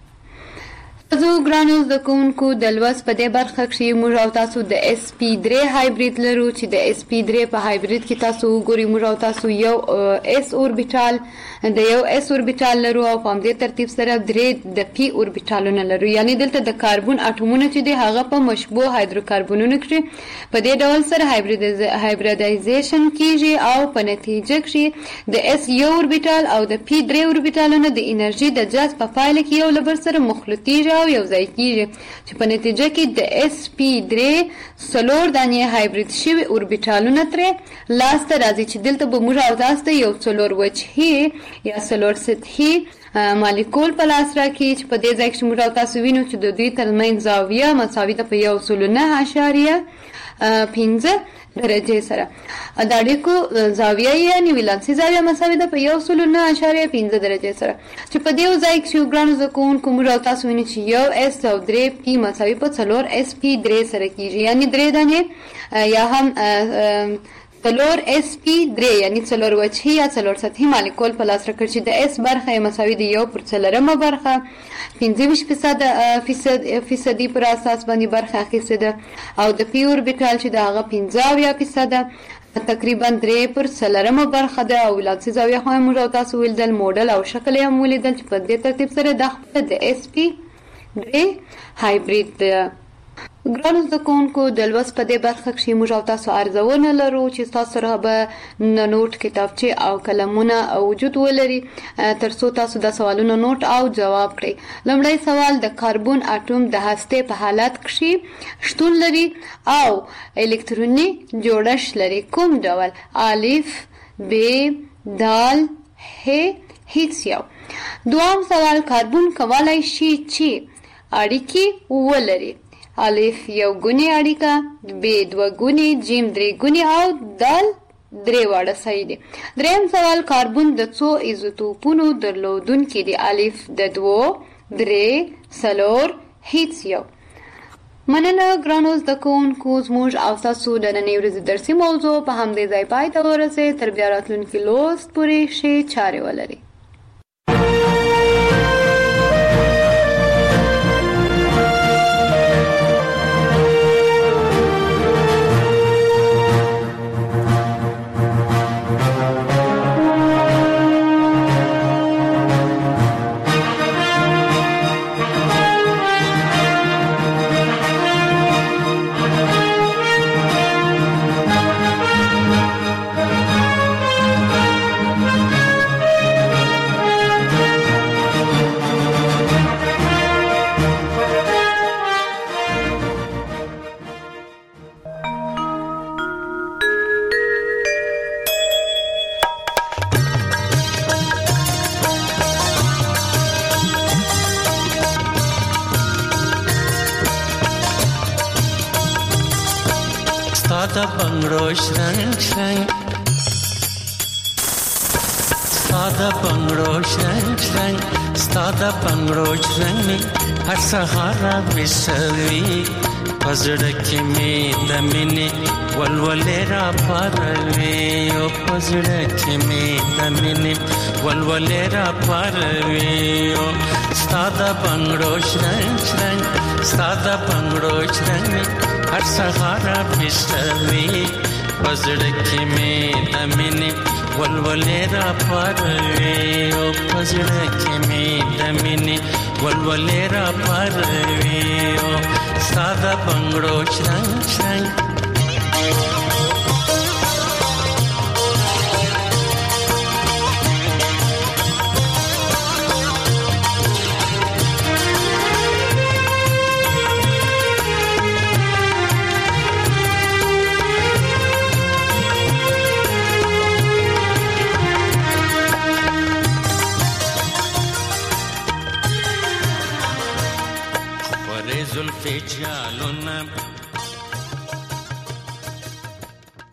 زه ګرانو زده کوونکو د لوست په دې برخه کې موږ او تاسو د اس پی درې هایبرید لرو چې د اس پی درې په هایبرید کې تاسو وګورئ موږ او تاسو یو اس اوربیټال د یو اس اوربیټال لرو او په همدې ترتیب سره درې د پی اوربیټالونه لرو، یعنی دلته د کاربن اټومونه چې دي هغه په مشبوه هایدروکاربنونو کې په دې ډول سره هایبریدایزیشن کیږي او په نتیجه کې د اس یو اوربیټال او د پی درې اوربیټالونه د انرژي د جذب په پایله کې یو له بل سره مخلوطیږي او یو ځای کیږي چې په نتیجه کې د اس پی درې څلور دانې هایبرید شوي اوربیټالونه ترې لاس ته راځي چې دلته به موږ او تاسو ته یو څلور وجهي یا څلور سطحي مالیکول په لاس راکړي چې په دې ځای کې موږ او تاسو وینو چې د دوی ترمنځ زاویه مساوي ده په یو سلو نه اشاریه پنځه درجه سره. د اړیکو زاویه یعنی ولانسي زاویه مساوي ده په یو سلو نه اشاریه پنځه درجه سره چې په دې ځای کې یو ګران زده کوونکو موږ او تاسو وینئ چې یو اس او درې پی مساوي په څلور اس پی درې سره کیږي، یعنی درې دانې یا هم څلور اس پی درې یعنی څلور وجهي یا څلور سطحي مالیکول په لاس راکړي چې د اس برخه یې مساوي د یو پر څلورمه برخه پنځه ویشت فیصده فیصدي پر اساس باندې برخه اخیستې ده، او د پی اوربیټال چې د هغه پنځه اویا فیصده تقریبا درې پر څلورمه برخه ده، او ولانسي زاویه خو موږ او تاسو ولیدل موډل او شکل یې هم ولیدل چې په دې ترتیب سره د خپل د اس پی درې هایبرید ده. ګرانو زده کوونکو د لوست په دې برخه کې موږ او تاسو ارزونه لرو چې تاسو سره به نوټ کتابچې او قلمونه وجود ولري ترڅو تاسو د سوالونو نوټ او جواب کړئ. لومړی سوال د کاربن اټوم د هسته په حالت کې شتون لري او الکتروني جوړښت لري کوم ډول؟ الف ب دال ه هیڅ یو. دوام سوال کاربن کولای شي چې اړیکې ولري؟ الف یو ګونی اړیکه، ب دوه ګونی، جیم درې ګونی او دال درې واړه صحیح دي. دریم سوال کاربن د څو ایزوټوپونو درلودونکي دي؟ الف د دوو، درې، څلور، هیڅ یو. مننه ګرانو زده کوونکو، زموږ او تاسو د نننۍ ورځې درسي موضوع په همدې ځای پای ته ورسېد. تر بیا راتلونکي لوست پورې ښې چارې ولرئ. ساده بنگړو شرنګ شرنګ ساده بنگړو شرنګ شرنګ ساده بنگړو شرنګ هر سهار وسوي پزړه کې می د مینې ولولې را پروي او پزړه کې می د مینې ولولې را پروي او ساده بنگړو شرنګ شرنګ ساده بنگړو شرنګ هر سهار وسوي پزړه کې می د مینې ولولې را پروي او پزړه کې می د مینې ولولې را پروي او ساده بنگړو شرنګ شرنګ